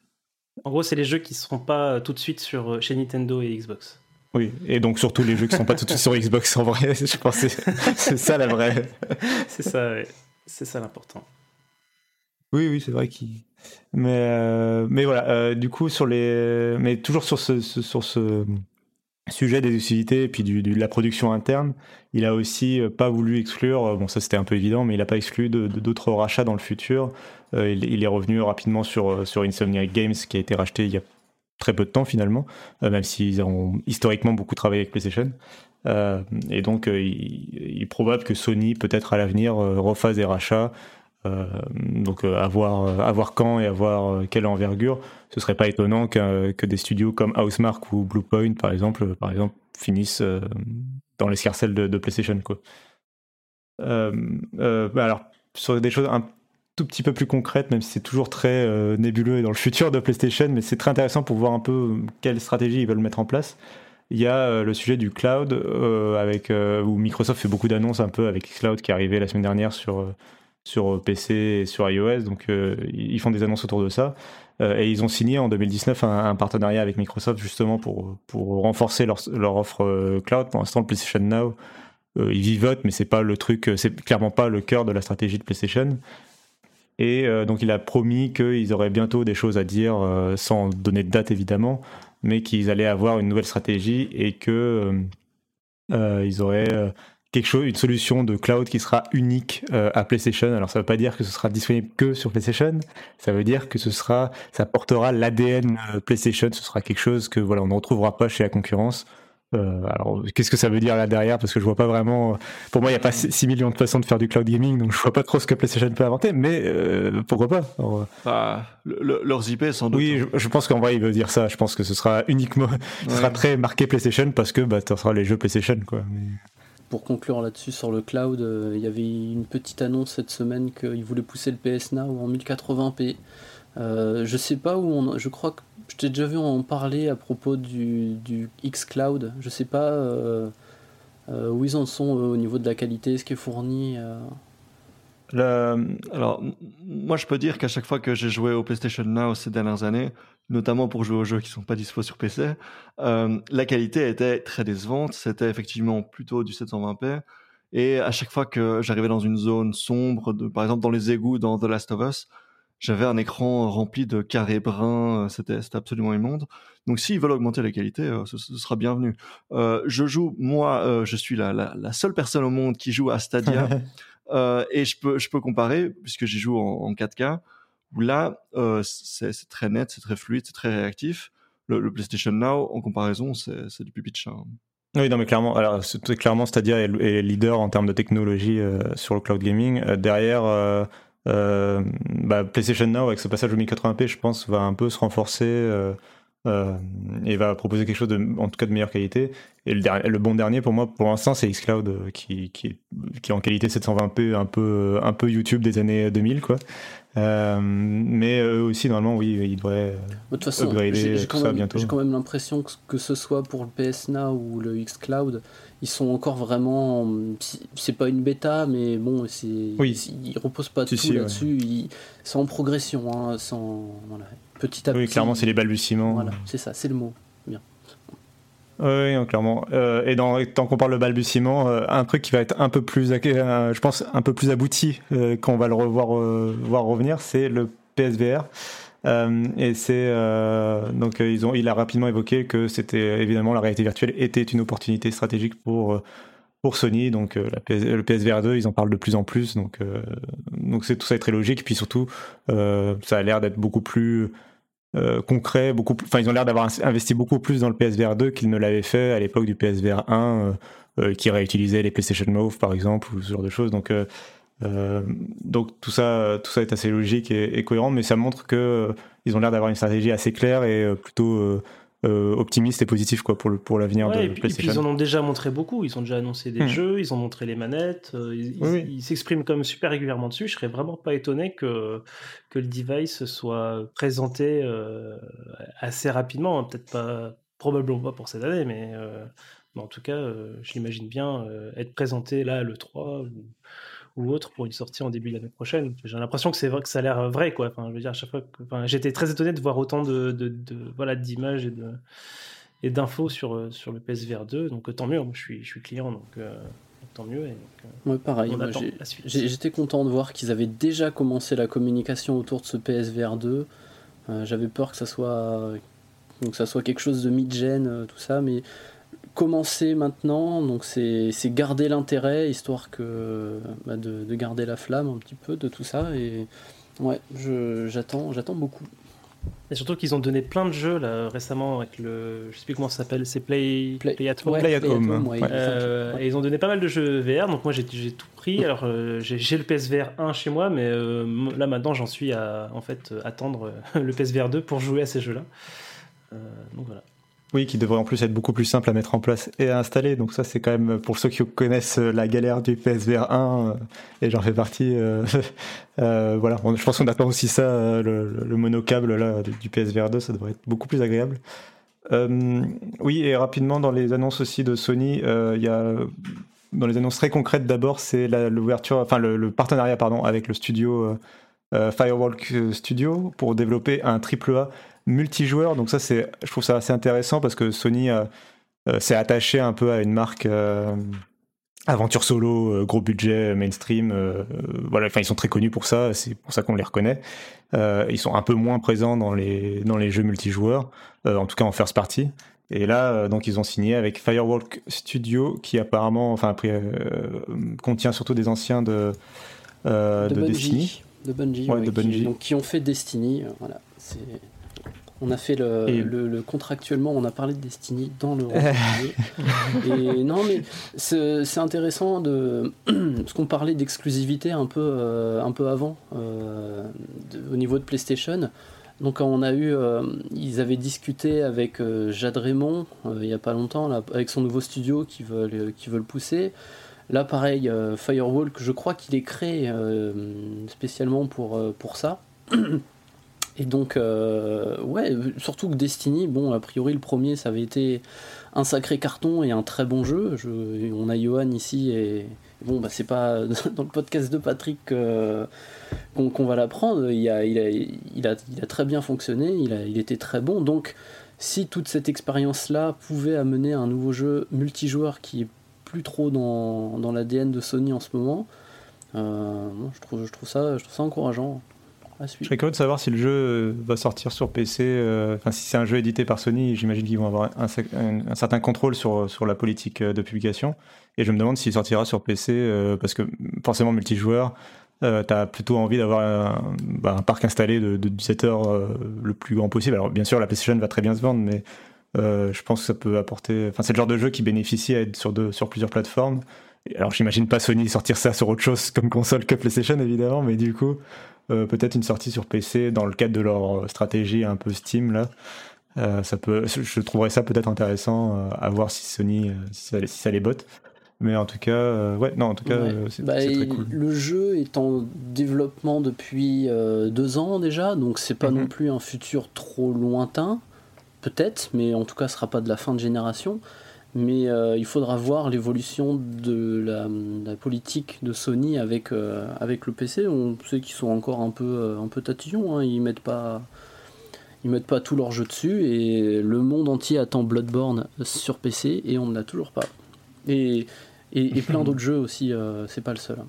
En gros, c'est les jeux qui ne seront pas tout de suite sur, chez Nintendo et Xbox. Oui, et donc surtout les jeux qui sont pas tout de suite sur Xbox en vrai, je pense que c'est c'est ça la vraie. C'est ça, ouais. C'est ça l'important. Oui, oui, c'est vrai qu'il. Mais, euh, mais voilà, euh, du coup, sur les. Mais toujours sur ce, ce- sur ce sujet des exclusivités et puis du, du- de la production interne, il a aussi euh, pas voulu exclure, euh, bon, ça c'était un peu évident, mais il a pas exclu de- de- d'autres rachats dans le futur. Euh, il, il est revenu rapidement sur, euh, sur Insomniac Games, qui a été racheté il y a très peu de temps finalement, euh, même s'ils ont historiquement beaucoup travaillé avec PlayStation. Euh, et donc, euh, il, il est probable que Sony, peut-être à l'avenir, euh, refasse des rachats. Euh, donc euh, à voir, euh, à voir quand et à voir euh, quelle envergure. Ce serait pas étonnant que, que des studios comme Housemarque ou Bluepoint par exemple, euh, par exemple finissent euh, dans l'escarcelle de, de PlayStation quoi. Euh, euh, bah alors sur des choses un tout petit peu plus concrètes, même si c'est toujours très euh, nébuleux et dans le futur de PlayStation, mais c'est très intéressant pour voir un peu quelle stratégie ils veulent mettre en place. Il y a euh, le sujet du cloud euh, avec euh, où Microsoft fait beaucoup d'annonces un peu avec xCloud qui est arrivé la semaine dernière sur euh, sur P C et sur iOS, donc euh, ils font des annonces autour de ça. Euh, et ils ont signé en deux mille dix-neuf un, un partenariat avec Microsoft justement pour, pour renforcer leur, leur offre euh, cloud. Pour l'instant, le PlayStation Now euh, ils vivotent, mais c'est pas le truc, c'est clairement pas le cœur de la stratégie de PlayStation. Et euh, donc il a promis qu'ils auraient bientôt des choses à dire, euh, sans donner de date évidemment, mais qu'ils allaient avoir une nouvelle stratégie et que euh, euh, ils auraient euh, quelque chose, une solution de cloud qui sera unique euh, à PlayStation. Alors ça veut pas dire que ce sera disponible que sur PlayStation, ça veut dire que ce sera, ça portera l'A D N PlayStation. Ce sera quelque chose que voilà, on ne retrouvera pas chez la concurrence. Euh, alors, qu'est-ce que ça veut dire là derrière? Parce que je vois pas vraiment. Pour moi, il n'y a pas six millions de façons de faire du cloud gaming, donc je vois pas trop ce que PlayStation peut inventer, mais euh, pourquoi pas? Alors, bah, le, le, leurs I P, sans doute. Oui, je, je pense qu'en vrai, il veut dire ça. Je pense que ce sera uniquement. Ouais. Ce sera très marqué PlayStation parce que bah, ce sera les jeux PlayStation, quoi. Mais... Pour conclure là-dessus, sur le cloud, euh, il y avait une petite annonce cette semaine qu'ils voulaient pousser le P S Now en mille quatre-vingts p. Euh, je sais pas où on. Je crois que. Je t'ai déjà vu en parler à propos du, du xCloud. Je sais pas euh, euh, où ils en sont euh, au niveau de la qualité, ce qui est fourni. Euh... Le, alors, moi je peux dire qu'à chaque fois que j'ai joué au PlayStation Now ces dernières années, notamment pour jouer aux jeux qui sont pas dispo sur P C, euh, la qualité était très décevante. C'était effectivement plutôt du sept cent vingt p. Et à chaque fois que j'arrivais dans une zone sombre, de, par exemple dans les égouts dans The Last of Us, j'avais un écran rempli de carrés bruns, c'était, c'était absolument immonde. Donc s'ils veulent augmenter la qualité, euh, ce, ce sera bienvenu. Euh, je joue, moi, euh, je suis la, la, la seule personne au monde qui joue à Stadia, euh, et je peux, je peux comparer, puisque j'y joue en, en quatre K, où là, euh, c'est, c'est très net, c'est très fluide, c'est très réactif. Le, le PlayStation Now, en comparaison, c'est, c'est du pipi de chat. Oui, non, mais clairement, alors, c'est, clairement Stadia est, est leader en termes de technologie euh, sur le cloud gaming. Euh, derrière... Euh, Euh, bah, PlayStation Now avec ce passage au mille quatre-vingts p, je pense, va un peu se renforcer euh, euh, et va proposer quelque chose de, en tout cas de meilleure qualité. Et le, der- le bon dernier pour moi, pour l'instant, c'est xCloud euh, qui, qui, qui est en qualité sept cent vingt p, un peu, un peu YouTube des années deux mille, quoi. Euh, mais eux aussi, normalement, oui, ils devraient de toute façon, upgrader j'ai, j'ai tout ça même, bientôt. J'ai quand même l'impression que, que ce soit pour le P S Now ou le xCloud, ils sont encore vraiment. C'est pas une bêta, mais bon, c'est, oui. ils reposent pas si, tout si, là-dessus. Ouais. Ils, c'est en progression, hein, sans, voilà, petit à oui, petit. clairement, c'est les balbutiements. Voilà, c'est ça, c'est le mot. Bien. Oui, non, clairement. Euh, et dans, tant qu'on parle de balbutiement, euh, un truc qui va être un peu plus, euh, je pense, un peu plus abouti euh, quand on va le revoir euh, voir revenir, c'est le P S V R. Euh, et c'est euh, donc euh, ils ont, il a rapidement évoqué que c'était évidemment la réalité virtuelle était une opportunité stratégique pour pour Sony. Donc euh, la P S, le P S V R deux, ils en parlent de plus en plus. Donc euh, donc c'est tout ça est très logique. Puis surtout, euh, ça a l'air d'être beaucoup plus Euh, concret, beaucoup plus, enfin ils ont l'air d'avoir investi beaucoup plus dans le P S V R deux qu'ils ne l'avaient fait à l'époque du P S V R un, euh, euh, qui réutilisait les PlayStation Move par exemple ou ce genre de choses. Donc euh, euh, donc tout ça tout ça est assez logique et, et cohérent, mais ça montre que euh, ils ont l'air d'avoir une stratégie assez claire et euh, plutôt euh, euh, optimiste et positif, quoi, pour le, pour l'avenir ouais, de et puis, PlayStation. Et puis ils en ont déjà montré beaucoup. Ils ont déjà annoncé des mmh. jeux, ils ont montré les manettes. Euh, ils, oui, ils, oui. ils s'expriment quand même super régulièrement dessus. Je serais vraiment pas étonné que que le device soit présenté euh, assez rapidement. Hein. Peut-être pas, probablement pas pour cette année, mais, euh, mais en tout cas, euh, je l'imagine bien euh, être présenté là le trois ou, ou autre pour une sortie en début de l'année prochaine. J'ai l'impression que c'est vrai, que ça a l'air vrai, quoi. Enfin, je veux dire, à chaque fois, que, enfin, j'étais très étonné de voir autant de, de, de voilà d'images et de et d'infos sur sur le P S V R deux. Donc tant mieux. Moi, je suis je suis client, donc, euh, donc tant mieux. Et donc, euh, ouais, pareil. Moi, j'ai, j'ai, j'étais content de voir qu'ils avaient déjà commencé la communication autour de ce P S V R deux. Euh, j'avais peur que ça soit donc ça soit quelque chose de mid-gen, euh, tout ça, mais commencer maintenant, donc c'est, c'est garder l'intérêt, histoire que bah de, de garder la flamme un petit peu de tout ça. Et ouais, je, j'attends, j'attends beaucoup. Et surtout qu'ils ont donné plein de jeux là récemment avec le, je sais plus comment ça s'appelle, c'est Play, Play, Play at Home. Ouais, Play at Home. Ouais, ouais. Euh, et ils ont donné pas mal de jeux V R, donc moi j'ai, j'ai tout pris. Alors euh, j'ai, j'ai le P S V R un chez moi, mais euh, là maintenant j'en suis à en fait attendre le P S V R deux pour jouer à ces jeux-là. Euh, donc voilà. Oui, qui devrait en plus être beaucoup plus simple à mettre en place et à installer. Donc ça, c'est quand même, pour ceux qui connaissent la galère du P S V R un, euh, et j'en fais partie, euh, euh, voilà. On, je pense qu'on attend aussi ça, euh, le, le monocable là, du P S V R deux, ça devrait être beaucoup plus agréable. Euh, oui, et rapidement, dans les annonces aussi de Sony, il euh, y a, dans les annonces très concrètes d'abord, c'est la, l'ouverture, enfin le, le partenariat pardon, avec le studio euh, Firewalk Studio pour développer un triple A multijoueur. Donc ça, c'est, je trouve ça assez intéressant parce que Sony euh, euh, s'est attaché un peu à une marque euh, aventure solo, euh, gros budget, mainstream. Euh, voilà, enfin ils sont très connus pour ça. C'est pour ça qu'on les reconnaît. Euh, ils sont un peu moins présents dans les dans les jeux multijoueurs, euh, en tout cas en first party. Et là, euh, donc ils ont signé avec Firewalk Studio, qui apparemment, enfin après, euh, contient surtout des anciens de euh, de, de Bungie, Destiny. de Bungie, ouais, ouais, de Bungie. Qui, donc, qui ont fait Destiny. Euh, voilà, c'est... On a fait le, et... le, le contractuellement, on a parlé de Destiny dans le et non mais c'est, c'est intéressant de parce qu'on parlait d'exclusivité un peu euh, un peu avant euh, de, au niveau de PlayStation. Donc on a eu, euh, ils avaient discuté avec euh, Jade Raymond euh, il y a pas longtemps là, avec son nouveau studio qui veulent qui veulent pousser. Là pareil, euh, Firewalk, je crois qu'il est créé euh, spécialement pour euh, pour ça. Et donc, euh, ouais, surtout que Destiny, bon, a priori, le premier, ça avait été un sacré carton et un très bon jeu. Je, on a Johan ici, et bon, bah, c'est pas dans le podcast de Patrick euh, qu'on, qu'on va l'apprendre. Il a, il, a, il, a, il a très bien fonctionné, il, a, il était très bon. Donc, si toute cette expérience-là pouvait amener un nouveau jeu multijoueur qui est plus trop dans, dans l'A D N de Sony en ce moment, euh, je, trouve, je, trouve ça, je trouve ça encourageant. Je serais curieux de savoir si le jeu va sortir sur P C, euh, enfin si c'est un jeu édité par Sony, j'imagine qu'ils vont avoir un, un, un certain contrôle sur, sur la politique de publication, et je me demande s'il sortira sur P C, euh, parce que forcément multijoueur, euh, t'as plutôt envie d'avoir un, bah, un parc installé de, de d'utilisateurs euh, le plus grand possible. Alors bien sûr la PlayStation va très bien se vendre, mais euh, je pense que ça peut apporter, enfin c'est le genre de jeu qui bénéficie à être sur, deux, sur plusieurs plateformes. Alors j'imagine pas Sony sortir ça sur autre chose comme console que PlayStation évidemment, mais du coup Euh, peut-être une sortie sur P C dans le cadre de leur stratégie un peu Steam là. Euh, ça peut, je trouverais ça peut-être intéressant euh, à voir si Sony, euh, si, ça, si ça les botte. Mais en tout cas, euh, ouais, non, en tout cas, ouais. euh, c'est, bah, c'est très cool. Le jeu est en développement depuis euh, deux ans déjà, donc c'est pas mm-hmm. non plus un futur trop lointain, peut-être, mais en tout cas, ce sera pas de la fin de génération. Mais euh, il faudra voir l'évolution de la, de la politique de Sony avec, euh, avec le P C. On sait qu'ils sont encore un peu, euh, un peu tatillons, hein. Ils mettent pas, ils mettent pas tout leur jeu dessus, et le monde entier attend Bloodborne sur P C et on ne l'a toujours pas. Et, et, et plein d'autres jeux aussi, euh, c'est pas le seul.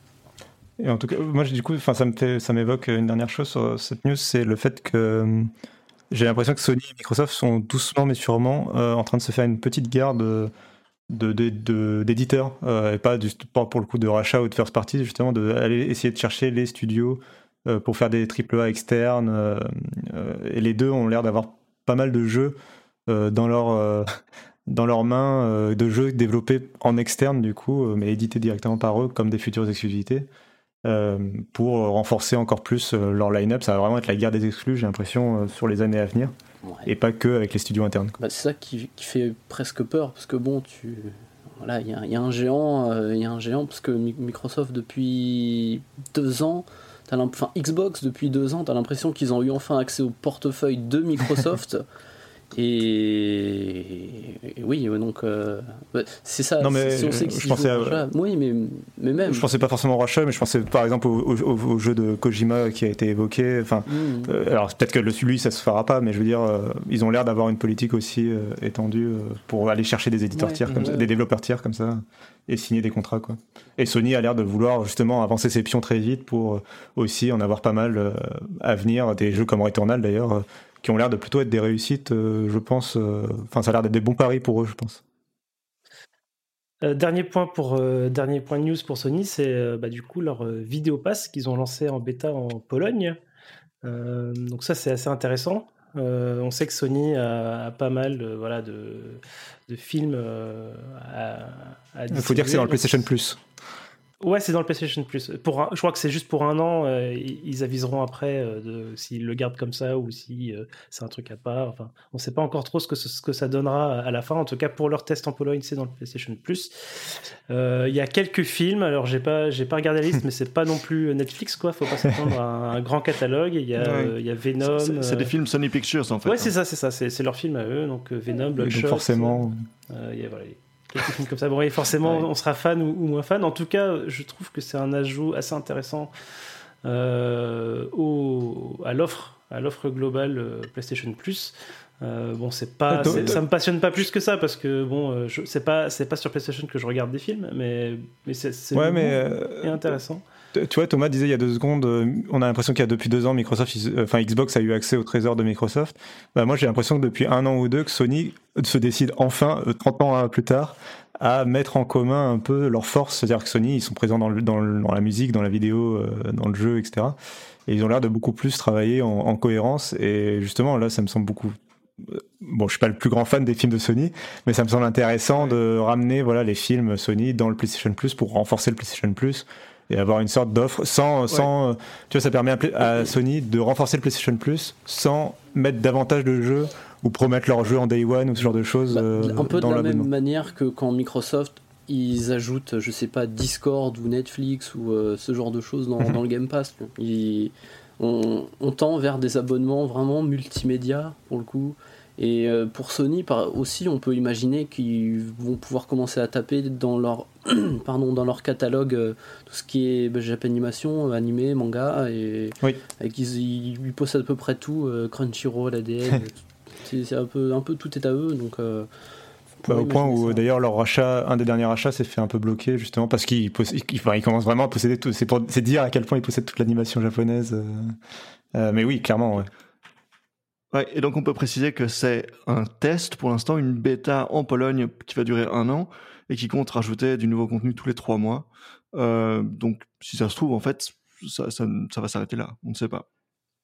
Et en tout cas, moi du coup, ça me fait, ça m'évoque une dernière chose sur cette news, c'est le fait que j'ai l'impression que Sony et Microsoft sont doucement mais sûrement euh, en train de se faire une petite guerre de, de, de, de, d'éditeurs, euh, et pas, du, pas pour le coup de rachat ou de first party, justement d'aller essayer de chercher les studios euh, pour faire des triple A externes. Euh, euh, et les deux ont l'air d'avoir pas mal de jeux euh, dans leur euh, dans leurs mains, euh, de jeux développés en externe du coup, euh, mais édités directement par eux comme des futures exclusivités. Euh, pour renforcer encore plus euh, leur line-up. Ça va vraiment être la guerre des exclus, j'ai l'impression, euh, sur les années à venir, ouais. Et pas que avec les studios internes. Bah, c'est ça qui, qui fait presque peur, parce que bon, tu voilà, il y, y a un géant, il euh, y a un géant, parce que Microsoft depuis deux ans, t'as enfin Xbox depuis deux ans, t'as l'impression qu'ils ont eu enfin accès au portefeuille de Microsoft. Et... et oui, donc euh... c'est ça. Non, mais si on sait que je si pensais à... rachat... oui, mais, mais même. Je pensais pas forcément au rachat, mais je pensais par exemple au, au, au jeu de Kojima qui a été évoqué. Enfin, mmh. euh, alors peut-être que le, lui ça se fera pas, mais je veux dire, euh, ils ont l'air d'avoir une politique aussi euh, étendue euh, pour aller chercher des éditeurs ouais, tiers, comme ouais. ça, des développeurs tiers comme ça, et signer des contrats quoi. Et Sony a l'air de vouloir justement avancer ses pions très vite pour euh, aussi en avoir pas mal euh, à venir, des jeux comme Returnal d'ailleurs. Euh, qui ont l'air de plutôt être des réussites, euh, je pense. Enfin, euh, ça a l'air d'être des bons paris pour eux, je pense. Euh, dernier point pour euh, dernier point de news pour Sony, c'est euh, bah, du coup leur euh, Vidéo Pass qu'ils ont lancé en bêta en Pologne. Euh, donc ça, c'est assez intéressant. Euh, on sait que Sony a, a pas mal de, voilà, de, de films euh, à, à Il faut dire que c'est dans le PlayStation Plus. Ouais, c'est dans le PlayStation Plus. Pour un, je crois que c'est juste pour un an. Euh, ils aviseront après euh, de, s'ils le gardent comme ça ou si euh, c'est un truc à part. Enfin, on ne sait pas encore trop ce que, ce que ça donnera à la fin. En tout cas, pour leur test en Pologne, c'est dans le PlayStation Plus. Il euh, y a quelques films. Alors, j'ai pas, j'ai pas regardé la liste, mais c'est pas non plus Netflix, quoi. Faut pas s'attendre à un, un grand catalogue. Il y a, ouais. euh, y a Venom. C'est, c'est, c'est des films Sony Pictures, en fait. Ouais, hein. c'est ça, c'est ça. C'est, c'est leur film à eux. Donc Venom, Bloodshot. Donc forcément. Euh, y a, voilà, quelques films comme ça. Bon, et forcément, ouais. on sera fan ou, ou moins fan. En tout cas, je trouve que c'est un ajout assez intéressant euh, au, à l'offre, à l'offre globale euh, PlayStation Plus. Euh, bon, c'est pas, Attends, c'est, attends. ça me passionne pas plus que ça parce que bon, euh, je, c'est pas, c'est pas sur PlayStation que je regarde des films, mais, mais c'est, c'est Ouais, nouveau mais euh, et intéressant. tu vois, Thomas disait il y a deux secondes, euh, on a l'impression qu'il y a depuis deux ans, Microsoft, ils- euh, enfin Xbox a eu accès au trésor de Microsoft. Bah, moi, j'ai l'impression que depuis un an ou deux, que Sony se décide enfin, euh, trente ans plus tard, à mettre en commun un peu leurs forces. C'est-à-dire que Sony, ils sont présents dans, le, dans, le- dans la musique, dans la vidéo, euh, dans le jeu, et cetera. Et ils ont l'air de beaucoup plus travailler en, en cohérence. Et justement, là, ça me semble beaucoup. Bon, je suis pas le plus grand fan des films de Sony, mais ça me semble intéressant de ramener voilà les films Sony dans le PlayStation Plus pour renforcer le PlayStation Plus et avoir une sorte d'offre sans, sans euh, tu vois, ça permet à, à Sony de renforcer le PlayStation Plus sans mettre davantage de jeux ou promettre leurs jeux en Day One ou ce genre de choses. Bah, euh, un peu de dans la l'abonnement. même manière que quand Microsoft ils ajoutent, je sais pas, Discord ou Netflix ou euh, ce genre de choses dans, dans le Game Pass. Ils- on, on tend vers des abonnements vraiment multimédia pour le coup. Et euh, pour Sony par, aussi, on peut imaginer qu'ils vont pouvoir commencer à taper dans leur, pardon, dans leur catalogue euh, tout ce qui est bah, Japanimation, animé, manga, et, Oui. et qu'ils ils, ils possèdent à peu près tout, euh, Crunchyroll, A D N, c'est, c'est un, peu, un peu tout est à eux. Donc, euh, on Bah, pourrait au point imaginer où ça. d'ailleurs leur rachat, un des derniers rachats s'est fait un peu bloquer justement parce qu'ils poss- ils, enfin, ils commencent vraiment à posséder tout. C'est pour c'est dire à quel point ils possèdent toute l'animation japonaise. euh. Euh, mais oui, clairement. Ouais. Ouais, et donc on peut préciser que c'est un test pour l'instant, une bêta en Pologne qui va durer un an et qui compte rajouter du nouveau contenu tous les trois mois. Euh, donc si ça se trouve, en fait, ça, ça, ça va s'arrêter là, on ne sait pas.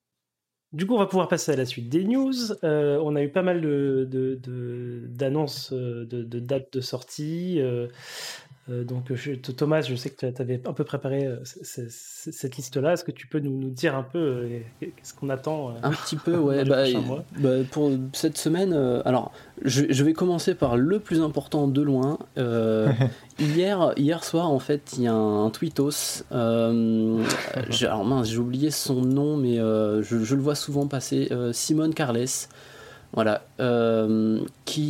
Du coup, on va pouvoir passer à la suite des news. Euh, on a eu pas mal de, de, de- d'annonces euh, de, de dates de sortie. Euh, euh, donc, je- Thomas, je sais que tu avais un peu préparé euh, c- c- c- cette liste-là. Est-ce que tu peux nous, nous dire un peu euh, qu'est-ce qu'on attend euh, Un petit peu, dans ouais. les Bah, prochains mois bah, pour cette semaine, euh, alors je, je vais commencer par le plus important de loin. Euh, hier, hier soir, en fait, il y a un tweetos. Euh, j'ai, alors mince, j'ai oublié son nom, mais euh, je, je le vois souvent passer. Euh, Simone Carles, voilà, euh,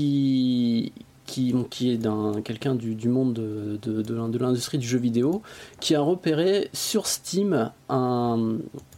qui qui, bon, qui est d'un, quelqu'un du, du monde de, de, de, l'in- de l'industrie du jeu vidéo, qui a repéré sur Steam un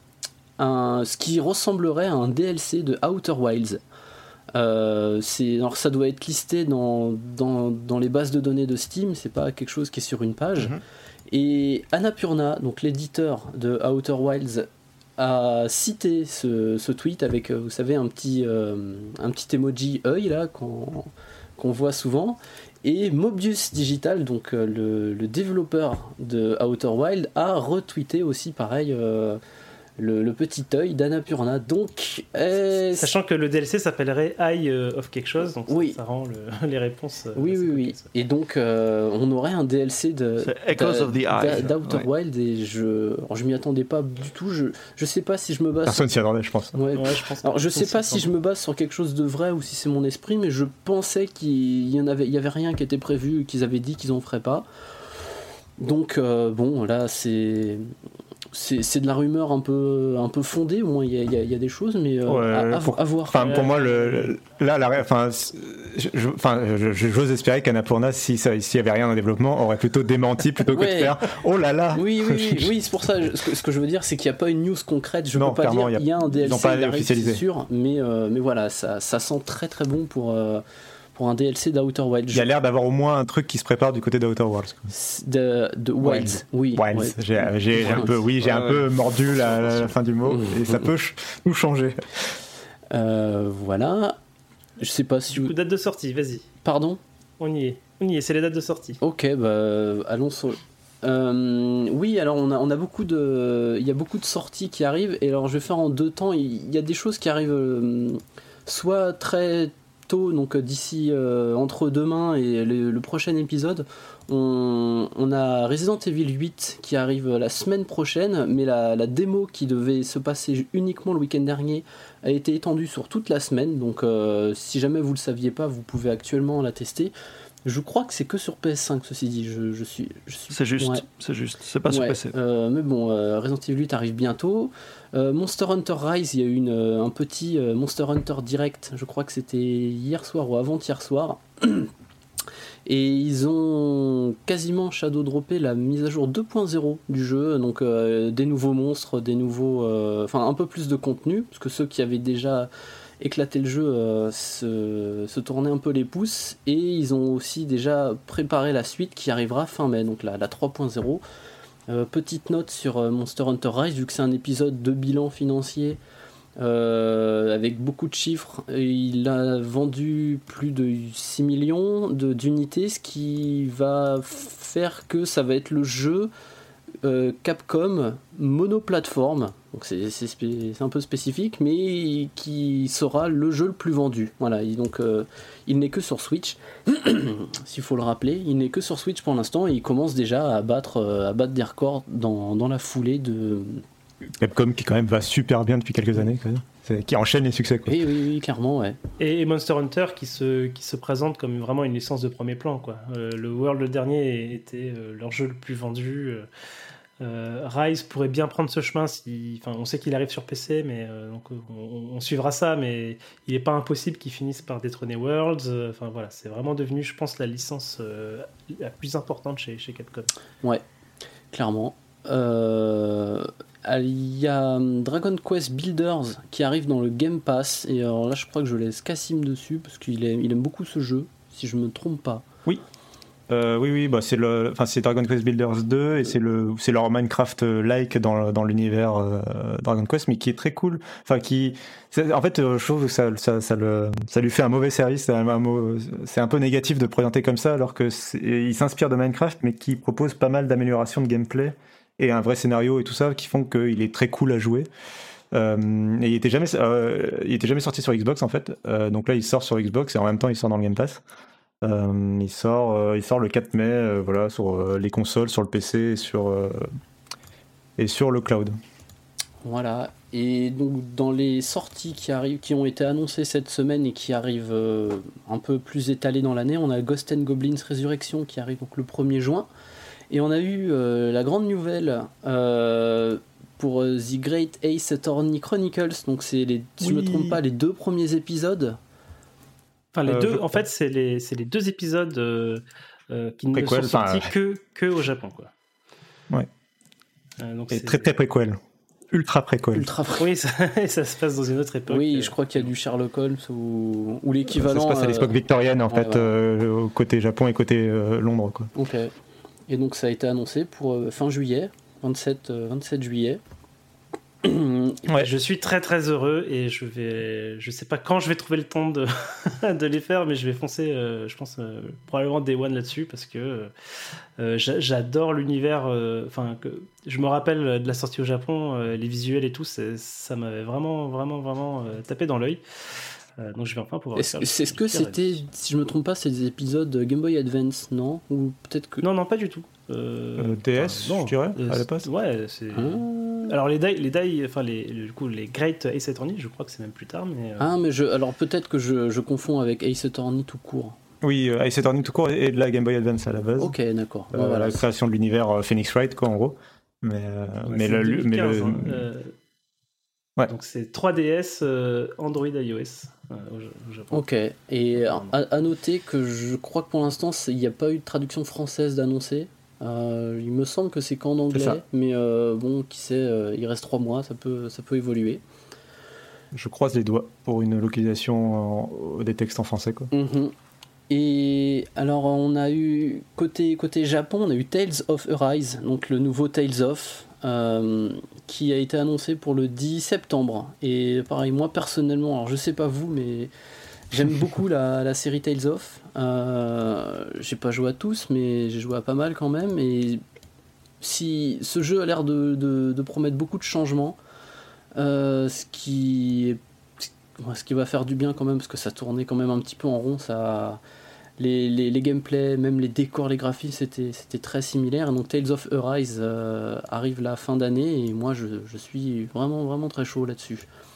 Un, ce qui ressemblerait à un D L C de Outer Wilds. Euh, c'est, alors ça doit être listé dans, dans, dans les bases de données de Steam, c'est pas quelque chose qui est sur une page. Mhm. Et Annapurna, donc l'éditeur de Outer Wilds, a cité ce, ce tweet avec, vous savez, un petit, euh, un petit emoji œil là qu'on, qu'on voit souvent. Et Mobius Digital, donc euh, le, le développeur de Outer Wild, a retweeté aussi pareil. Euh, Le, le petit œil d'Annapurna. Donc, euh, Sachant que le D L C s'appellerait Eye euh, of quelque chose, donc ça- Oui. ça, rend le- les réponses. euh, oui, assez oui, oui. cocasses. Et donc, euh, on aurait un D L C de C'est Echoes d'a- of the d'a- Eye. d'Outer Ouais. Wild, et je, alors, je m'y attendais pas du tout. Je, je sais pas si je me base. Personne s'y attendait, je pense. sur- Ouais. Ouais, je pense. Alors, je sais pas si si je me base sur quelque chose de vrai ou si c'est mon esprit, mais je pensais qu'il y en avait, il y avait rien qui était prévu, qu'ils avaient dit qu'ils en feraient pas. Donc, euh, bon, là, c'est. C'est, c'est de la rumeur un peu, un peu fondée, au moins il y a, il y a- il y a des choses, mais euh, Ouais, à, à- pour- à voir. Enfin, pour moi, le, le- là, la, enfin, je, je- enfin, je- je- j'ose espérer qu'Annapurna, si ça, s'il y avait rien en développement, aurait plutôt démenti plutôt que Ouais. de faire. Oh là là. Oui, oui, oui, oui, c'est pour ça. je- ce, que, ce que je veux dire, c'est qu'il n'y a pas une news concrète. Je ne Non, peux pas clairement, dire il y a- il y a un D L C, ils ont pas il arrive, officialisé. c'est sûr, mais, euh, mais voilà, ça, ça sent très très bon pour, euh, pour un D L C d'Outer Wilds. Il y a l'air d'avoir au moins un truc qui se prépare du côté d'Outer Worlds. De, de Wilds, oui. Wilds. ouais. J'ai, j'ai un peu, oui, j'ai Ouais, un ouais. peu mordu la, la- la fin du mot et ça peut ch- tout changer. Euh, voilà. Je sais pas si Du vous... coup, date de sortie, vas-y. Pardon. On y est. On y est, c'est les dates de sortie. Ok, bah allons sur. Euh, oui, alors on a, on a beaucoup de, il y a beaucoup de sorties qui arrivent, et alors je vais faire en deux temps. Il y a des choses qui arrivent euh, soit très tôt, donc euh, d'ici euh, entre demain et le, le prochain épisode. On, on a Resident Evil huit qui arrive la semaine prochaine, mais la, la démo qui devait se passer uniquement le week-end dernier a été étendue sur toute la semaine. Donc euh, si jamais vous le saviez pas, vous pouvez actuellement la tester. Je crois que c'est que sur P S cinq, ceci dit. Je, je suis, je suis... C'est juste, Ouais. c'est juste. C'est pas sur Ouais, P C. euh, mais bon, euh, Resident Evil huit arrive bientôt. Euh, Monster Hunter Rise, il y a eu une, euh, un petit euh, Monster Hunter Direct, je crois que c'était hier soir ou avant-hier soir. Et ils ont quasiment shadow droppé la mise à jour deux point zéro du jeu, donc euh, des nouveaux monstres, des nouveaux, euh, enfin un peu plus de contenu, parce que ceux qui avaient déjà éclater le jeu euh, se, se tourner un peu les pouces, et ils ont aussi déjà préparé la suite qui arrivera fin mai, donc la, la trois point zéro. Euh, petite note sur euh, Monster Hunter Rise, vu que c'est un épisode de bilan financier euh, avec beaucoup de chiffres, il a vendu plus de six millions de, d'unités, ce qui va faire que ça va être le jeu euh, Capcom monoplateforme, donc c'est, c'est, spé- c'est un peu spécifique, mais qui sera le jeu le plus vendu. Voilà, et donc euh, il n'est que sur Switch, s'il faut le rappeler, il n'est que sur Switch pour l'instant, et il commence déjà à battre, euh, à battre des records dans, dans la foulée de... Capcom qui quand même va super bien depuis quelques années, quand même. C'est, qui enchaîne les succès, quoi. Oui, oui, oui, clairement, ouais. Et Monster Hunter qui se, qui se présente comme vraiment une licence de premier plan, quoi. Euh, le World, le dernier, était euh, leur jeu le plus vendu. Euh, euh, Rise pourrait bien prendre ce chemin, si, enfin, on sait qu'il arrive sur P C, mais euh, donc, on, on suivra ça, mais il n'est pas impossible qu'il finisse par détrôner Worlds. Euh, enfin voilà, c'est vraiment devenu, je pense, la licence euh, la plus importante chez, chez Capcom. Ouais, clairement. Euh... Il y a Dragon Quest Builders qui arrive dans le Game Pass, et alors là je crois que je laisse Cassim dessus parce qu'il aime, il aime beaucoup ce jeu, si je me trompe pas. Oui, euh, oui, oui, bah c'est le, enfin c'est Dragon Quest Builders deux, et c'est le, c'est leur Minecraft-like dans dans l'univers euh, Dragon Quest, mais qui est très cool. Enfin qui, c'est, en fait, euh, je trouve que ça, ça, ça le, ça lui fait un mauvais service. C'est un, un, c'est un peu négatif de présenter comme ça, alors que c'est, il s'inspire de Minecraft, mais qui propose pas mal d'améliorations de gameplay et un vrai scénario et tout ça qui font qu'il est très cool à jouer. Euh, et il était jamais, euh, il était jamais sorti sur Xbox en fait. Euh, donc là, il sort sur Xbox et en même temps, il sort dans le Game Pass. Euh, il sort, euh, il sort le quatre mai, euh, voilà, sur euh, les consoles, sur le P C et sur euh, et sur le cloud. Voilà. Et donc dans les sorties qui arrivent, qui ont été annoncées cette semaine et qui arrivent euh, un peu plus étalées dans l'année, on a Ghosts and Goblins Resurrection qui arrive donc le premier juin. Et on a eu euh, la grande nouvelle euh, pour euh, The Great Ace Attorney Chronicles. Donc c'est, les, si oui. je ne me trompe pas, les deux premiers épisodes. Enfin, les euh, deux, je... en fait, c'est les, c'est les deux épisodes euh, euh, qui ne sont sortis enfin, que, que au Japon, quoi. Ouais. Euh, donc Et c'est... très très préquel. Ultra préquel. Ultra préquel. Oui, ça, ça se passe dans une autre époque. Oui, je crois qu'il y a du Sherlock Holmes ou, ou l'équivalent. Ça se passe à l'époque victorienne, en ouais, fait, ouais. Euh, côté Japon et côté euh, Londres, quoi. Ok. Et donc ça a été annoncé pour euh, fin juillet, vingt-sept, euh, vingt-sept juillet. Ouais, je suis très très heureux et je vais, je sais pas quand je vais trouver le temps de, de les faire, mais je vais foncer, euh, je pense euh, probablement Day One là-dessus parce que euh, j'adore l'univers. Enfin, euh, je me rappelle de la sortie au Japon, euh, les visuels et tout, c'est, ça m'avait vraiment vraiment vraiment euh, tapé dans l'œil. Euh, donc je vais enfin pouvoir. Est-ce, faire c'est ce que c'était, si je me trompe pas, c'est des épisodes Game Boy Advance, non? Ou peut-être que. Non, non, pas du tout. Euh, euh, D S, enfin, non, je dirais, euh, à la passe. Ouais, c'est. Ah. Alors les die, les die, enfin les, du coup les Great Ace Attorney, je crois que c'est même plus tard, mais. Euh... Ah, mais je, alors peut-être que je, je confonds avec Ace Attorney tout court. Oui, euh, Ace Attorney tout court et de la Game Boy Advance à la base. Ok, d'accord. Euh, ouais, voilà. La création de l'univers euh, Phoenix Wright, quoi, en gros. Mais, euh, ouais, mais, le, deux mille quinze, mais le. Hein, euh... Ouais. Donc c'est trois D S, euh, Android, iOS euh, au Japon. Ok, et à, à noter que je crois que pour l'instant il n'y a pas eu de traduction française d'annoncer. Euh, il me semble que c'est qu'en anglais, mais euh, bon, qui sait, euh, il reste trois mois, ça peut, ça peut évoluer. Je croise les doigts pour une localisation en, des textes en français, quoi. Mm-hmm. Et alors on a eu côté côté Japon, on a eu Tales of Arise, donc le nouveau Tales of. Euh, qui a été annoncé pour le dix septembre. Et pareil, moi personnellement, alors je sais pas vous, mais j'aime beaucoup la, la série Tales of. Euh, j'ai pas joué à tous, mais j'ai joué à pas mal quand même. Et si ce jeu a l'air de, de, de promettre beaucoup de changements, euh, ce qui ce qui va faire du bien quand même, parce que ça tournait quand même un petit peu en rond, ça. Les, les, les gameplays, même les décors, les graphismes, c'était, c'était très similaire. Et donc Tales of Arise euh, arrive la fin d'année et moi je, je suis vraiment vraiment très chaud là-dessus.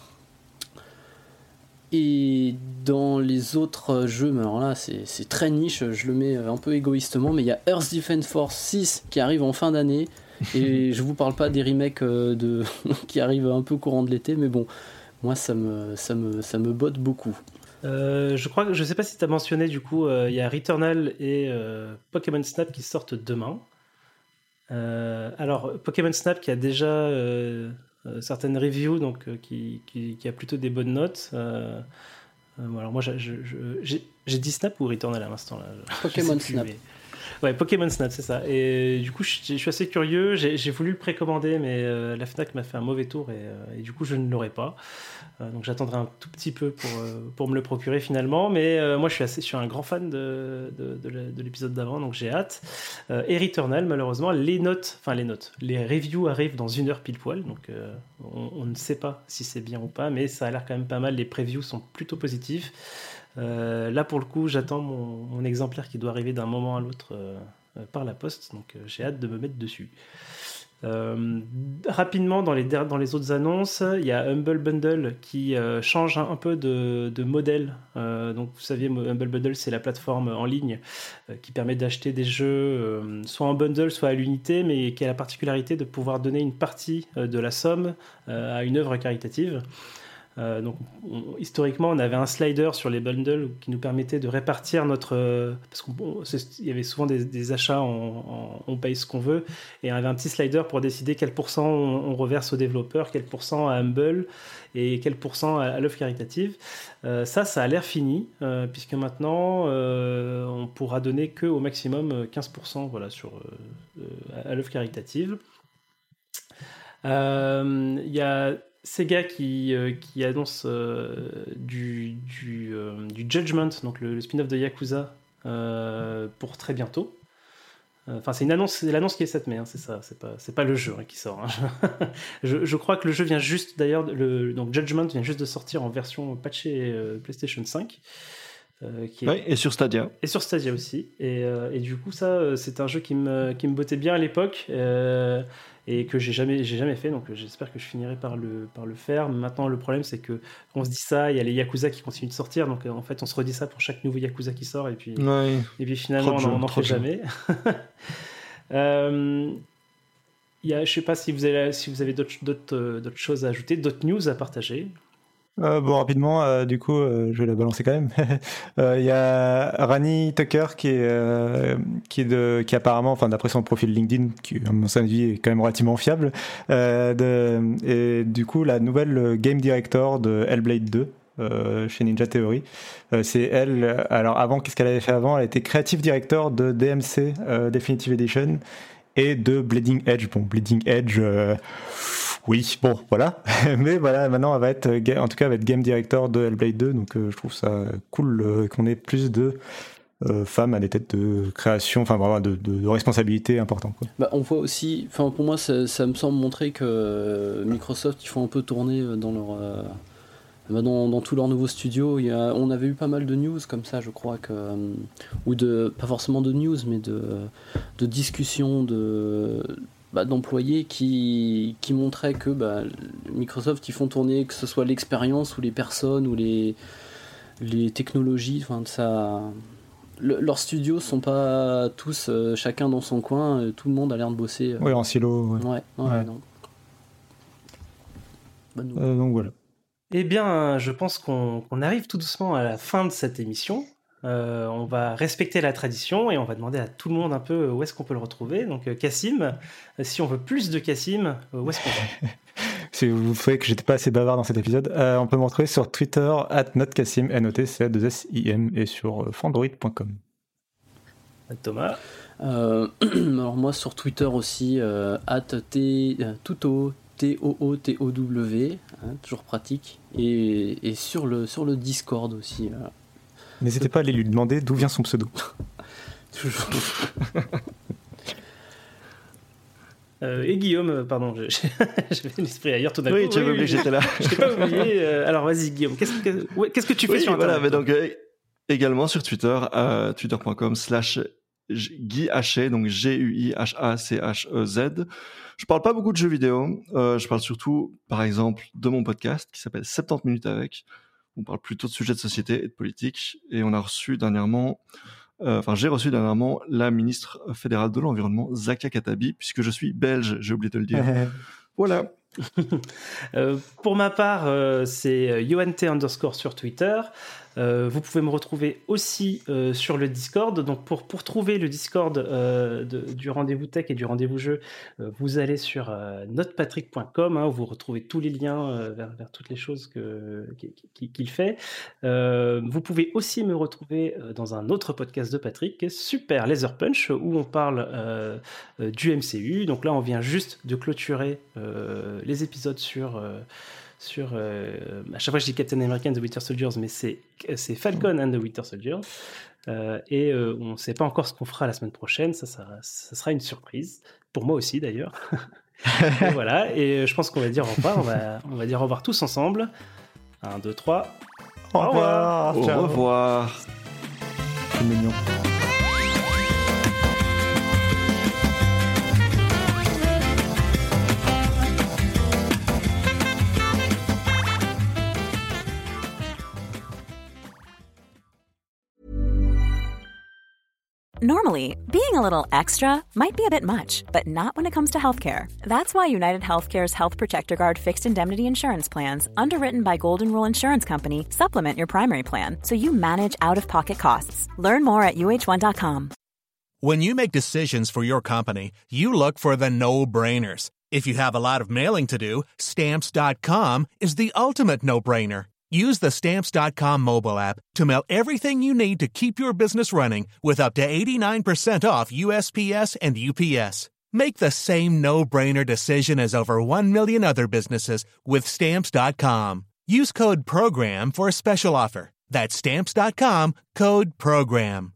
Et dans les autres jeux, mais alors là c'est, c'est très niche, je le mets un peu égoïstement, mais il y a Earth Defense Force six qui arrive en fin d'année. Et je vous parle pas des remakes de qui arrivent un peu courant de l'été, mais bon, moi ça me, ça me, ça me botte beaucoup. Euh, je crois que je sais pas si tu as mentionné du coup, il euh, y a Returnal et euh, Pokémon Snap qui sortent demain. Euh, alors Pokémon Snap qui a déjà euh, euh, certaines reviews donc, euh, qui, qui, qui a plutôt des bonnes notes. Euh, euh, alors moi, je, je, je, j'ai, j'ai dit Snap ou Returnal à l'instant là. Pokémon Snap. Mais... Ouais, Pokémon Snap, c'est ça. Et du coup, je, je suis assez curieux. J'ai, j'ai voulu le précommander, mais euh, la Fnac m'a fait un mauvais tour et, euh, et du coup, je ne l'aurai pas. Euh, donc, j'attendrai un tout petit peu pour, euh, pour me le procurer finalement. Mais euh, moi, je suis, assez, je suis un grand fan de, de, de, de l'épisode d'avant, donc j'ai hâte. Euh, et Returnal, malheureusement, les notes, enfin les notes, les reviews arrivent dans une heure pile poil. Donc, euh, on, on ne sait pas si c'est bien ou pas, mais ça a l'air quand même pas mal. Les previews sont plutôt positifs. Euh, là pour le coup j'attends mon, mon exemplaire qui doit arriver d'un moment à l'autre euh, euh, par la poste, donc euh, j'ai hâte de me mettre dessus. Euh, rapidement dans les, dans les autres annonces, il y a Humble Bundle qui euh, change un, un peu de, de modèle. Euh, donc vous saviez, Humble Bundle c'est la plateforme en ligne euh, qui permet d'acheter des jeux euh, soit en bundle soit à l'unité, mais qui a la particularité de pouvoir donner une partie euh, de la somme euh, à une œuvre caritative. Euh, donc, on, historiquement, on avait un slider sur les bundles qui nous permettait de répartir notre... Euh, parce qu'il y avait souvent des, des achats, en, en, on paye ce qu'on veut, et on avait un petit slider pour décider quel pourcent on, on reverse aux développeurs, quel pourcent à Humble, et quel pourcent à, à l'œuvre caritative. Euh, ça, ça a l'air fini, euh, puisque maintenant, euh, on pourra donner qu'au maximum quinze pour cent voilà, sur, euh, à, à l'œuvre caritative. Il euh, y a... Sega qui, euh, qui annonce euh, du, du, euh, du Judgment, donc le, le spin-off de Yakuza, euh, pour très bientôt. Enfin, euh, c'est une annonce, c'est l'annonce qui est sept mai, hein, c'est ça, c'est pas, c'est pas le jeu hein, qui sort. Hein. je, je crois que le jeu vient juste, d'ailleurs, le, donc Judgment vient juste de sortir en version patchée euh, PlayStation cinq. Euh, qui est... Oui, et sur Stadia. Et sur Stadia aussi. Et, euh, et du coup, ça, c'est un jeu qui me, qui me bottait bien à l'époque. Euh, et que j'ai jamais, j'ai jamais fait, donc j'espère que je finirai par le, par le faire. Maintenant, le problème, c'est que on se dit ça, il y a les Yakuza qui continuent de sortir, donc en fait, on se redit ça pour chaque nouveau Yakuza qui sort, et puis, ouais. et puis finalement, on n'en fait jamais. euh, y a, je sais pas si vous avez, si vous avez d'autres, d'autres, d'autres choses à ajouter, d'autres news à partager. Euh, bon, rapidement, euh, du coup, euh, je vais la balancer quand même. Il euh, y a Rani Tucker qui est, euh, qui est de, qui apparemment, enfin d'après son profil LinkedIn, qui à mon avis est quand même relativement fiable, euh, de, et du coup la nouvelle game director de Hellblade deux. Euh, chez Ninja Theory, euh, c'est elle. Alors avant, qu'est-ce qu'elle avait fait avant? Elle était creative director de D M C euh, Definitive Edition et de Bleeding Edge. Bon, Bleeding Edge. Euh, Oui, bon, voilà. Mais voilà, maintenant, elle va être, en tout cas, elle va être game director de Hellblade deux, donc euh, je trouve ça cool euh, qu'on ait plus de euh, femmes à des têtes de création, enfin vraiment de, de, de responsabilités importantes. Quoi. Bah, on voit aussi, enfin pour moi, ça, ça me semble montrer que euh, Microsoft, ils font un peu tourner dans leur, euh, dans, dans tous leurs nouveaux studios. Il y a, on avait eu pas mal de news comme ça, je crois que, euh, ou de, pas forcément de news, mais de, de discussions de Bah, d'employés qui, qui montraient que bah, Microsoft, ils font tourner que ce soit l'expérience ou les personnes ou les, les technologies. Enfin, ça, le, leurs studios sont pas tous euh, chacun dans son coin. Euh, tout le monde a l'air de bosser. Euh, oui, en silo. Ouais. Ouais, ouais, ouais. Donc. Euh, donc voilà. Eh bien, je pense qu'on, qu'on arrive tout doucement à la fin de cette émission. Euh, on va respecter la tradition et on va demander à tout le monde un peu où est-ce qu'on peut le retrouver. Donc euh, Cassim, si on veut plus de Cassim, euh, où est-ce qu'on va? Si vous trouvez que j'étais pas assez bavard dans cet épisode, euh, on peut me retrouver sur Twitter at notcassim, N O T C A deux S I M, et sur fandroid point com. Thomas. Euh, alors moi sur Twitter aussi, euh, at t, euh, tuto, T O O T O W, hein, toujours pratique, et, et sur, le, sur le Discord aussi. Euh, N'hésitez pas à aller lui demander d'où vient son pseudo. Toujours. Euh, et Guillaume, pardon, j'avais l'esprit ailleurs tout d'un coup. Oui, tu avais oublié que j'étais là. Je t'ai pas oublié. Euh, alors vas-y Guillaume, qu'est-ce que, ouais, qu'est-ce que tu fais oui, sur Internet? Voilà, mais donc euh, également sur Twitter, euh, twitter point com slash Guy Haché, donc G U I H A C H E Z. Je parle pas beaucoup de jeux vidéo, euh, je parle surtout, par exemple, de mon podcast qui s'appelle soixante-dix minutes avec. On parle plutôt de sujets de société et de politique, et on a reçu dernièrement, euh, enfin j'ai reçu dernièrement la ministre fédérale de l'environnement, Zakia Katabi, puisque je suis belge, j'ai oublié de le dire. Voilà. euh, Pour ma part, euh, c'est yoant underscore sur Twitter. Euh, vous pouvez me retrouver aussi euh, sur le Discord. Donc pour, pour trouver le Discord euh, de, du Rendez-vous Tech et du Rendez-vous Jeu, euh, vous allez sur euh, notepatrick point com, hein, où vous retrouvez tous les liens euh, vers, vers toutes les choses que, qu'il, qu'il fait. Euh, vous pouvez aussi me retrouver euh, dans un autre podcast de Patrick, Super Laser Punch, où on parle euh, euh, du M C U. Donc là, on vient juste de clôturer euh, les épisodes sur... Euh, sur euh, à chaque fois je dis Captain America and the Winter Soldiers, mais c'est, c'est Falcon and the Winter Soldier, euh, et euh, on ne sait pas encore ce qu'on fera la semaine prochaine. Ça, ça, ça sera une surprise pour moi aussi d'ailleurs. Et voilà, et je pense qu'on va dire au revoir. On va, on va dire au revoir tous ensemble. un, deux, trois. Au revoir. Au revoir. C'est mignon. Normally, being a little extra might be a bit much, but not when it comes to healthcare. That's why United Healthcare's Health Protector Guard fixed indemnity insurance plans, underwritten by Golden Rule Insurance Company, supplement your primary plan so you manage out-of-pocket costs. Learn more at U H one dot com. When you make decisions for your company, you look for the no-brainers. If you have a lot of mailing to do, Stamps dot com is the ultimate no-brainer. Use the Stamps dot com mobile app to mail everything you need to keep your business running with up to eighty-nine percent off U S P S and U P S. Make the same no-brainer decision as over one million other businesses with Stamps dot com. Use code PROGRAM for a special offer. That's Stamps dot com, code PROGRAM.